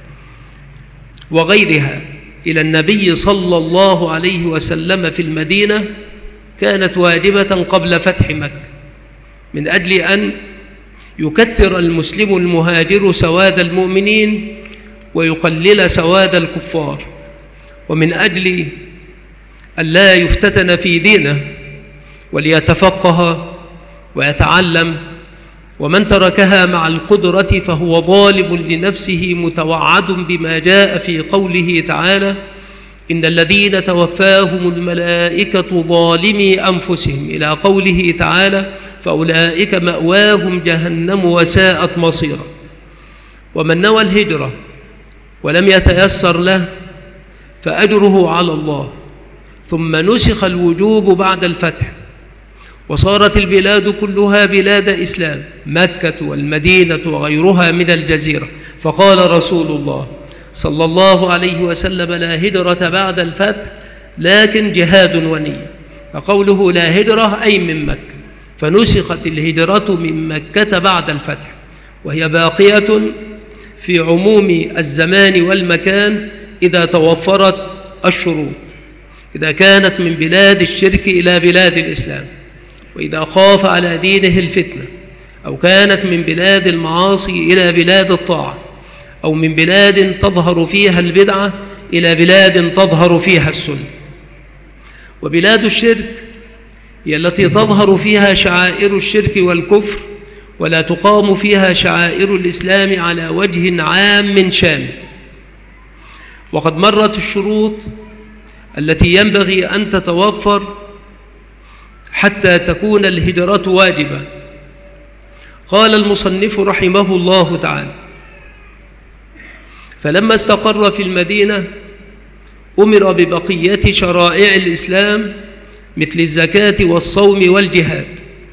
وغيرها إلى النبي صلى الله عليه وسلم في المدينة كانت واجبة قبل فتح مكة، من أجل أن يكثر المسلم المهاجر سواد المؤمنين ويقلل سواد الكفار، ومن أجل أن لا يفتتن في دينه وليتفقه ويتعلم. ومن تركها مع القدرة فهو ظالم لنفسه متوعد بما جاء في قوله تعالى: إن الذين توفاهم الملائكة ظالمي أنفسهم، إلى قوله تعالى: فأولئك مأواهم جهنم وساءت مصيرا. ومن نوى الهجرة ولم يتيسر له فأجره على الله. ثم نسخ الوجوب بعد الفتح وصارت البلاد كلها بلاد إسلام، مكة والمدينة وغيرها من الجزيرة، فقال رسول الله صلى الله عليه وسلم: لا هجرة بعد الفتح لكن جهاد ونية. فقوله لا هجرة أي من مكة، فنسخت الهجرة من مكة بعد الفتح، وهي باقية في عموم الزمان والمكان إذا توفرت الشروط، إذا كانت من بلاد الشرك إلى بلاد الإسلام، وإذا خاف على دينه الفتنة، أو كانت من بلاد المعاصي إلى بلاد الطاعة، أو من بلاد تظهر فيها البدعة إلى بلاد تظهر فيها السنة. وبلاد الشرك هي التي تظهر فيها شعائر الشرك والكفر ولا تقام فيها شعائر الإسلام على وجه عام شامل. وقد مرت الشروط التي ينبغي أن تتوفر حتى تكون الهجرة واجبة، قال المصنف رحمه الله تعالى: فلما استقر في المدينة أمر ببقية شرائع الإسلام مثل الزكاة والصوم والجهاد.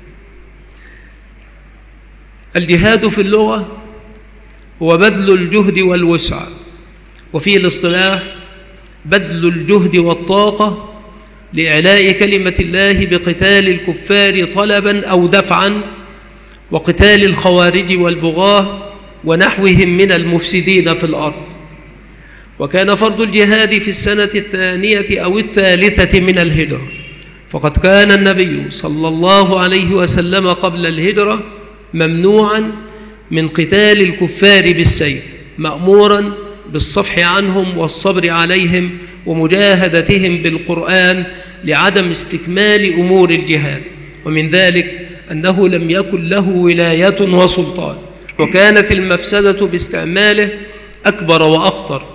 الجهاد في اللغة هو بذل الجهد والوسع، وفي الاصطلاح بذل الجهد والطاقة لإعلاء كلمة الله بقتال الكفار طلبا أو دفعا، وقتال الخوارج والبغاة ونحوهم من المفسدين في الأرض. وكان فرض الجهاد في السنة الثانية أو الثالثة من الهجرة، فقد كان النبي صلى الله عليه وسلم قبل الهجرة ممنوعا من قتال الكفار بالسيف، مأمورا بالصفح عنهم والصبر عليهم ومجاهدتهم بالقرآن لعدم استكمال أمور الجهاد. ومن ذلك أنه لم يكن له ولاية وسلطان، وكانت المفسدة باستعماله أكبر وأخطر،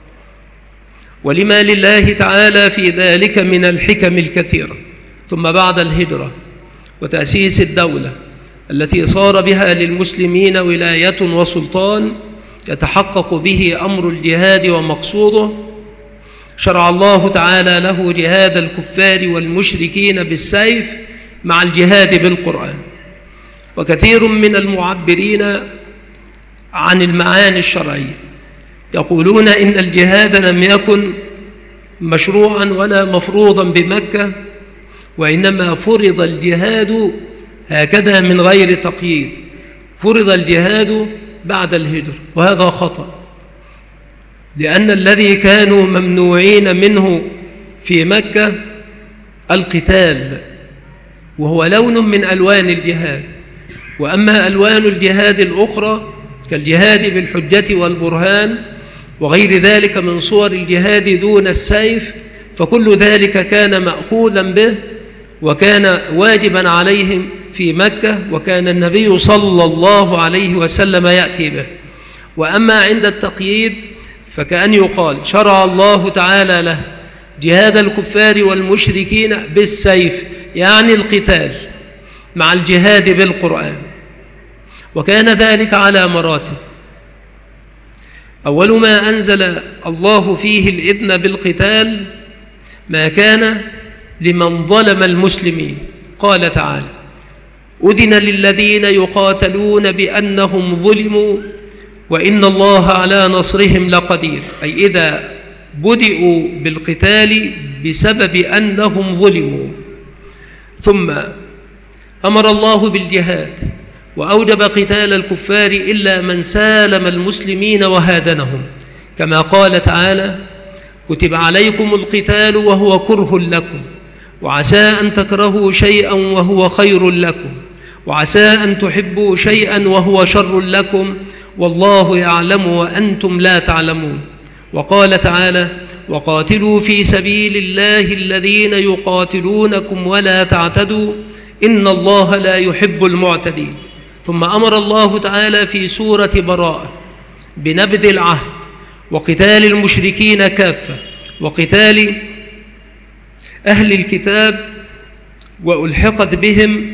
ولما لله تعالى في ذلك من الحكم الكثيرة. ثم بعد الهجرة وتأسيس الدولة التي صار بها للمسلمين ولاية وسلطان يتحقق به أمر الجهاد ومقصوده، شرع الله تعالى له جهاد الكفار والمشركين بالسيف مع الجهاد بالقرآن. وكثير من المعبرين عن المعاني الشرعية يقولون إن الجهاد لم يكن مشروعا ولا مفروضا بمكة، وإنما فرض الجهاد هكذا من غير تقييد، فرض الجهاد بعد الهجرة، وهذا خطأ، لأن الذي كانوا ممنوعين منه في مكة القتال، وهو لون من ألوان الجهاد. وأما ألوان الجهاد الأخرى كالجهاد بالحجة والبرهان وغير ذلك من صور الجهاد دون السيف، فكل ذلك كان مأخوذا به وكان واجبا عليهم في مكة، وكان النبي صلى الله عليه وسلم يأتي به. وأما عند التقييد فكأن يقال شرع الله تعالى له جهاد الكفار والمشركين بالسيف، يعني القتال مع الجهاد بالقرآن. وكان ذلك على مراتب: أول ما أنزل الله فيه الإذن بالقتال ما كان لمن ظلم المسلمين، قال تعالى: أذن للذين يقاتلون بأنهم ظلموا وإن الله على نصرهم لقدير، أي إذا بدأوا بالقتال بسبب أنهم ظلموا. ثم أمر الله بالجهاد وأوجب قتال الكفار إلا من سالم المسلمين وهادنهم، كما قال تعالى: كتب عليكم القتال وهو كره لكم وعسى أن تكرهوا شيئا وهو خير لكم وعسى أن تحبوا شيئا وهو شر لكم والله يعلم وأنتم لا تعلمون. وقال تعالى: وقاتلوا في سبيل الله الذين يقاتلونكم ولا تعتدوا إن الله لا يحب المعتدين. ثم أمر الله تعالى في سورة براءة بنبذ العهد وقتال المشركين كافة وقتال أهل الكتاب، وألحقت بهم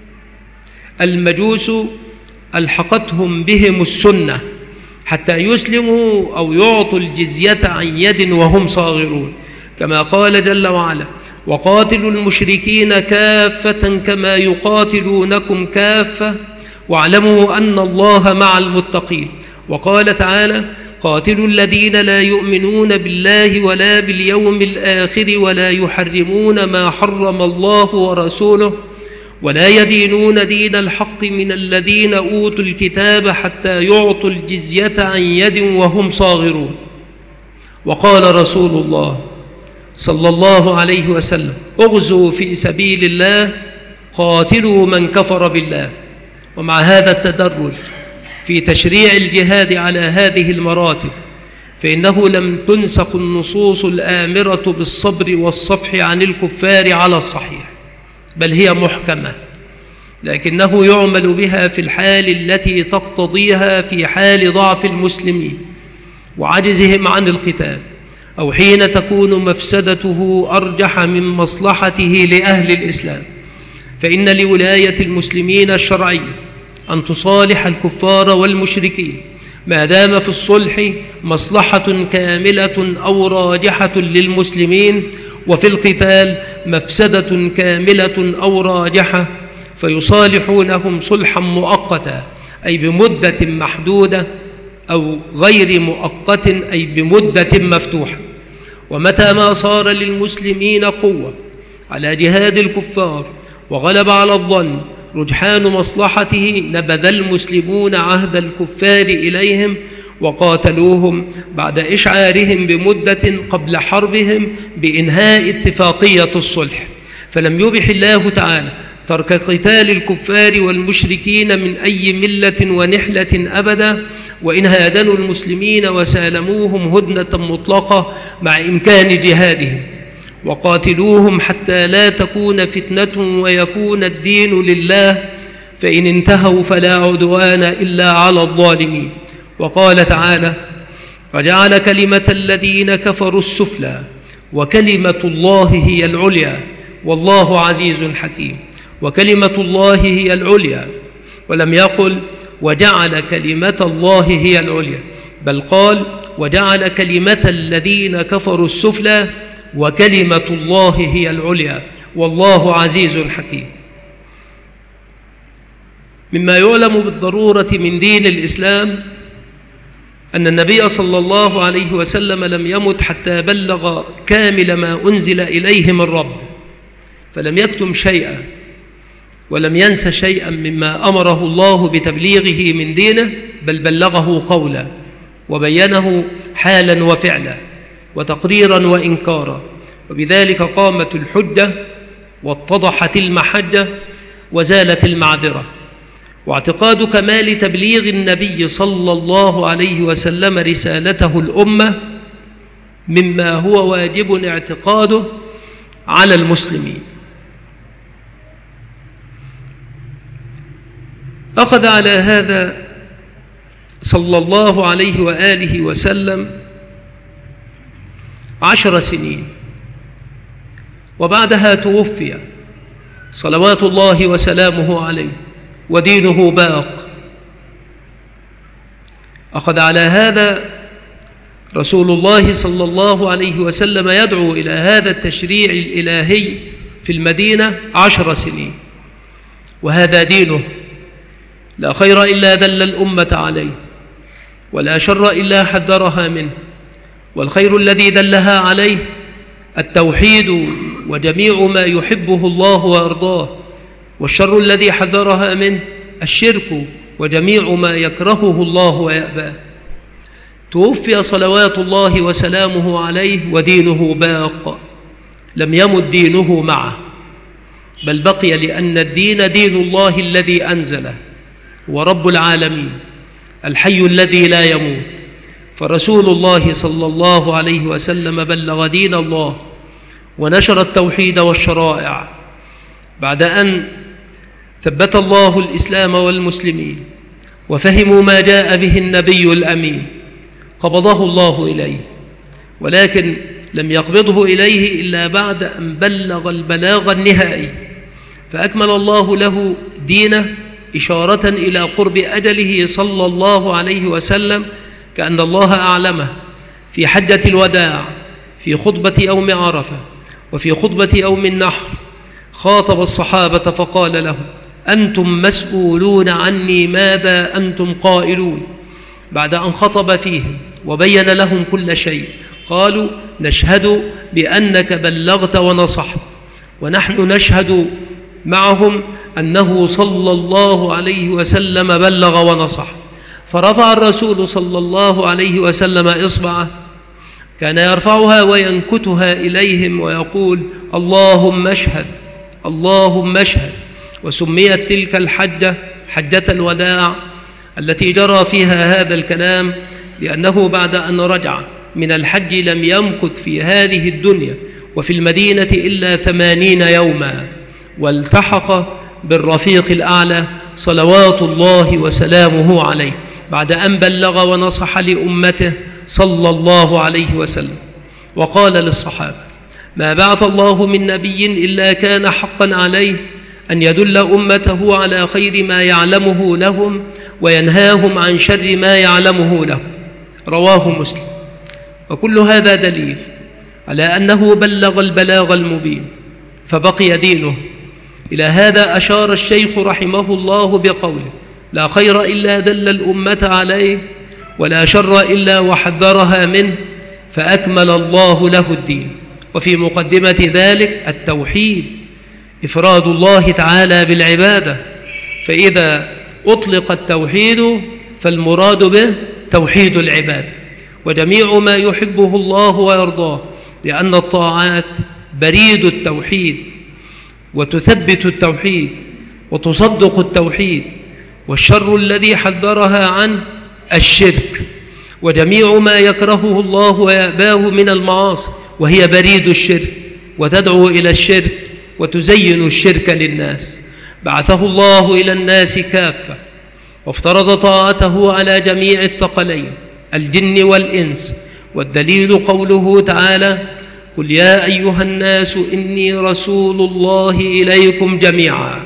المجوس ألحقتهم بهم السنة حتى يسلموا أو يعطوا الجزية عن يد وهم صاغرون، كما قال جل وعلا: وقاتلوا المشركين كافة كما يقاتلونكم كافة واعلموا أن الله مع المتقين. وقال تعالى: قاتلوا الذين لا يؤمنون بالله ولا باليوم الآخر ولا يحرمون ما حرم الله ورسوله ولا يدينون دين الحق من الذين أوتوا الكتاب حتى يعطوا الجزية عن يد وهم صاغرون. وقال رسول الله صلى الله عليه وسلم: اغزوا في سبيل الله قاتلوا من كفر بالله. ومع هذا التدرج في تشريع الجهاد على هذه المراتب فإنه لم تنسخ النصوص الآمرة بالصبر والصفح عن الكفار على الصحيح، بل هي محكمة، لكنه يعمل بها في الحال التي تقتضيها في حال ضعف المسلمين وعجزهم عن القتال، أو حين تكون مفسدته أرجح من مصلحته لأهل الإسلام. فإن لولاية المسلمين الشرعية أن تصالح الكفار والمشركين ما دام في الصلح مصلحة كاملة أو راجحة للمسلمين، وفي القتال مفسدة كاملة أو راجحة، فيصالحونهم صلحا مؤقتا أي بمدة محدودة، أو غير مؤقت أي بمدة مفتوحة. ومتى ما صار للمسلمين قوة على جهاد الكفار وغلب على الظن رجحان مصلحته، نبذ المسلمون عهد الكفار إليهم وقاتلوهم بعد إشعارهم بمدة قبل حربهم بإنهاء اتفاقية الصلح. فلم يبح الله تعالى ترك قتال الكفار والمشركين من أي ملة ونحلة أبدا، وإن هادنوا المسلمين وسالموهم هدنة مطلقة مع إمكان جهادهم، وقاتلوهم حتى لا تكون فتنة ويكون الدين لله، فإن انتهوا فلا عدوان إلا على الظالمين. وقال تعالى: وجعل كلمة الذين كفروا السفلى وكلمة الله هي العليا والله عزيز حكيم. وكلمة الله هي العليا، ولم يقل وجعل كلمة الله هي العليا، بل قال وجعل كلمة الذين كفروا السفلى وكلمة الله هي العليا والله عزيز حكيم. مما يعلم بالضرورة من دين الإسلام أن النبي صلى الله عليه وسلم لم يمت حتى بلغ كامل ما أنزل إليه من رب، فلم يكتم شيئا ولم ينس شيئا مما أمره الله بتبليغه من دينه، بل بلغه قولا وبينه حالا وفعلا وتقريرا وإنكارا، وبذلك قامت الحجة واتضحت المحجة وزالت المعذرة. واعتقاد كمال تبليغ النبي صلى الله عليه وسلم رسالته الأمة مما هو واجب اعتقاده على المسلمين. أخذ على هذا صلى الله عليه وآله وسلم عشر سنين، وبعدها توفي صلوات الله وسلامه عليه ودينه باق. أخذ على هذا رسول الله صلى الله عليه وسلم يدعو إلى هذا التشريع الإلهي في المدينة عشر سنين، وهذا دينه، لا خير إلا دل الأمة عليه، ولا شر إلا حذرها منه، والخير الذي دلها عليه التوحيد وجميع ما يحبه الله ويرضاه، والشر الذي حذرها منه الشرك وجميع ما يكرهه الله ويأباه. توفي صلوات الله وسلامه عليه ودينه باق، لم يمت دينه معه، بل بقي، لأن الدين دين الله الذي أنزله، ورب العالمين الحي الذي لا يموت. فرسول الله صلى الله عليه وسلم بلغ دين الله ونشر التوحيد والشرائع بعد أن ثبت الله الإسلام والمسلمين وفهموا ما جاء به النبي الأمين. قبضه الله إليه، ولكن لم يقبضه إليه إلا بعد أن بلغ البلاغ النهائي، فأكمل الله له دينه إشارة إلى قرب أجله صلى الله عليه وسلم، كأن الله أعلمه في حجة الوداع في خطبة يوم عرفة وفي خطبة يوم النحر. خاطب الصحابة فقال لهم: أنتم مسؤولون عني، ماذا أنتم قائلون؟ بعد أن خطب فيهم وبين لهم كل شيء قالوا: نشهد بأنك بلغت ونصحت، ونحن نشهد معهم أنه صلى الله عليه وسلم بلغ ونصح. فرفع الرسول صلى الله عليه وسلم إصبعه، كان يرفعها وينكتها إليهم ويقول: اللهم اشهد، اللهم اشهد. وسميت تلك الحجة حجة الوداع التي جرى فيها هذا الكلام، لأنه بعد أن رجع من الحج لم يمكث في هذه الدنيا وفي المدينة إلا ثمانين يوما، والتحق بالرفيق الأعلى صلوات الله وسلامه عليه بعد أن بلغ ونصح لأمته صلى الله عليه وسلم. وقال للصحابة: ما بعث الله من نبي إلا كان حقا عليه أن يدل أمته على خير ما يعلمه لهم وينهاهم عن شر ما يعلمه لهم. رواه مسلم. وكل هذا دليل على أنه بلغ البلاغ المبين فبقي دينه. إلى هذا أشار الشيخ رحمه الله بقوله: لا خير إلا دل الأمة عليه ولا شر إلا وحذرها منه فأكمل الله له الدين. وفي مقدمة ذلك التوحيد، إفراد الله تعالى بالعبادة، فإذا أطلق التوحيد فالمراد به توحيد العبادة وجميع ما يحبه الله ويرضاه، لأن الطاعات بريد التوحيد وتثبت التوحيد وتصدق التوحيد، والشر الذي حذرها عنه الشرك وجميع ما يكرهه الله ويأباه من المعاصي، وهي بريد الشرك وتدعو إلى الشرك وتزين الشرك للناس. بعثه الله إلى الناس كافة وافترض طاعته على جميع الثقلين الجن والإنس، والدليل قوله تعالى: قل يا أيها الناس إني رسول الله إليكم جميعا.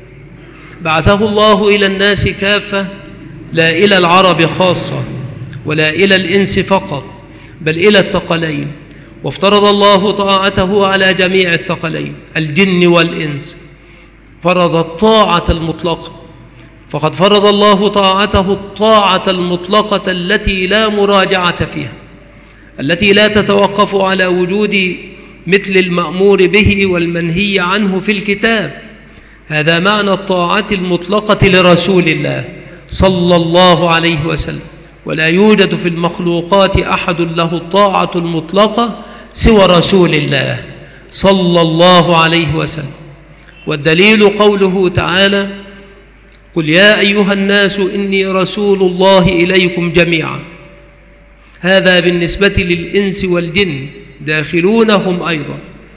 بعثه الله إلى الناس كافة، لا إلى العرب خاصة ولا إلى الإنس فقط، بل إلى الثقلين. وافترض الله طاعته على جميع الثقلين الجن والإنس، فرض الطاعة المطلقة، فقد فرض الله طاعته الطاعة المطلقة التي لا مراجعة فيها، التي لا تتوقف على وجود مثل المأمور به والمنهي عنه في الكتاب. هذا معنى الطاعة المطلقة لرسول الله صلى الله عليه وسلم، ولا يوجد في المخلوقات أحد له الطاعة المطلقة سوى رسول الله صلى الله عليه وسلم. والدليل قوله تعالى: قل يا أيها الناس إني رسول الله إليكم جميعا. هذا بالنسبة للإنس والجن داخلونهم أيضا،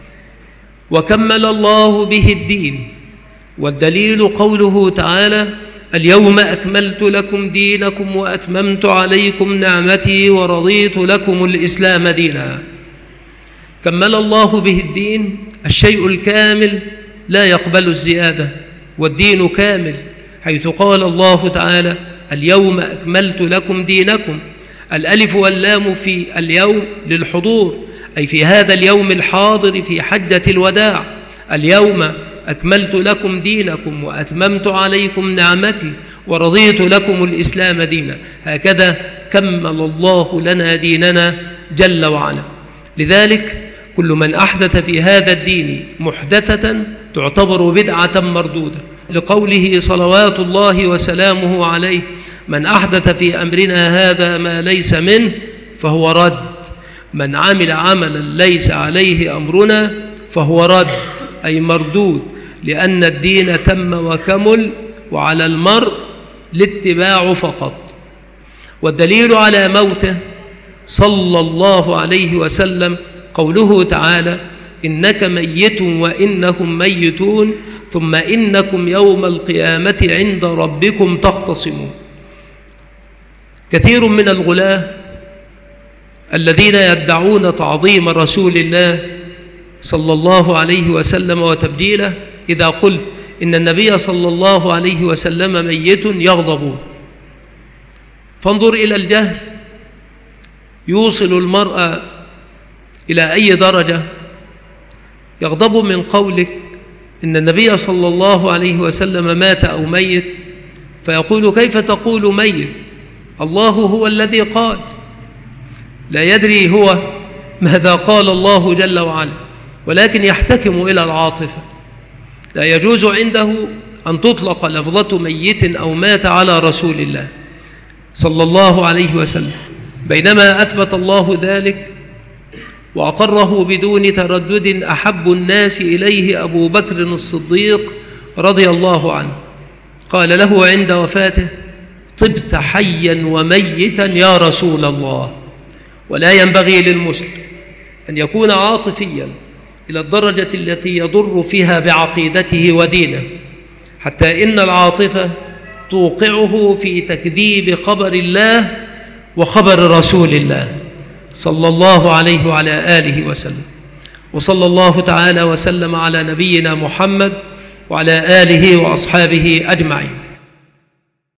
وكمل الله به الدين. والدليل قوله تعالى: اليوم أكملت لكم دينكم وأتممت عليكم نعمتي ورضيت لكم الإسلام دينا. كمل الله به الدين، الشيء الكامل لا يقبل الزيادة، والدين كامل، حيث قال الله تعالى: اليوم أكملت لكم دينكم. الألف واللام في اليوم للحضور، أي في هذا اليوم الحاضر في حجة الوداع. اليوم أكملت لكم دينكم وأتممت عليكم نعمتي ورضيت لكم الإسلام دينا. هكذا كمل الله لنا ديننا جل وعلا. لذلك كل من أحدث في هذا الدين محدثة تعتبر بدعة مردودة، لقوله صلوات الله وسلامه عليه: من أحدث في أمرنا هذا ما ليس منه فهو رد، من عمل عملا ليس عليه أمرنا فهو رد، أي مردود، لأن الدين تم وكمل، وعلى المرء الاتباع فقط. والدليل على موته صلى الله عليه وسلم قوله تعالى: إنك ميت وإنهم ميتون ثم إنكم يوم القيامة عند ربكم تختصمون. كثير من الغلاة الذين يدعون تعظيم رسول الله صلى الله عليه وسلم وتبجيله، إذا قلت إن النبي صلى الله عليه وسلم ميت يغضبون. فانظر إلى الجهل يوصل المرء إلى أي درجة. يغضب من قولك إن النبي صلى الله عليه وسلم مات أو ميت، فيقول: كيف تقول ميت؟ الله هو الذي قال. لا يدري هو ماذا قال الله جل وعلا، ولكن يحتكم إلى العاطفة. لا يجوز عنده أن تطلق لفظة ميت أو مات على رسول الله صلى الله عليه وسلم، بينما أثبت الله ذلك وأقره بدون تردد أحب الناس إليه أبو بكر الصديق رضي الله عنه. قال له عند وفاته: طبت حيا وميتا يا رسول الله. ولا ينبغي للمسلم أن يكون عاطفيا إلى الدرجة التي يضر فيها بعقيدته ودينه، حتى إن العاطفة توقعه في تكذيب خبر الله وخبر رسول الله صلى الله عليه وعلى آله وسلم. وصلى الله تعالى وسلم على نبينا محمد وعلى آله وأصحابه أجمعين.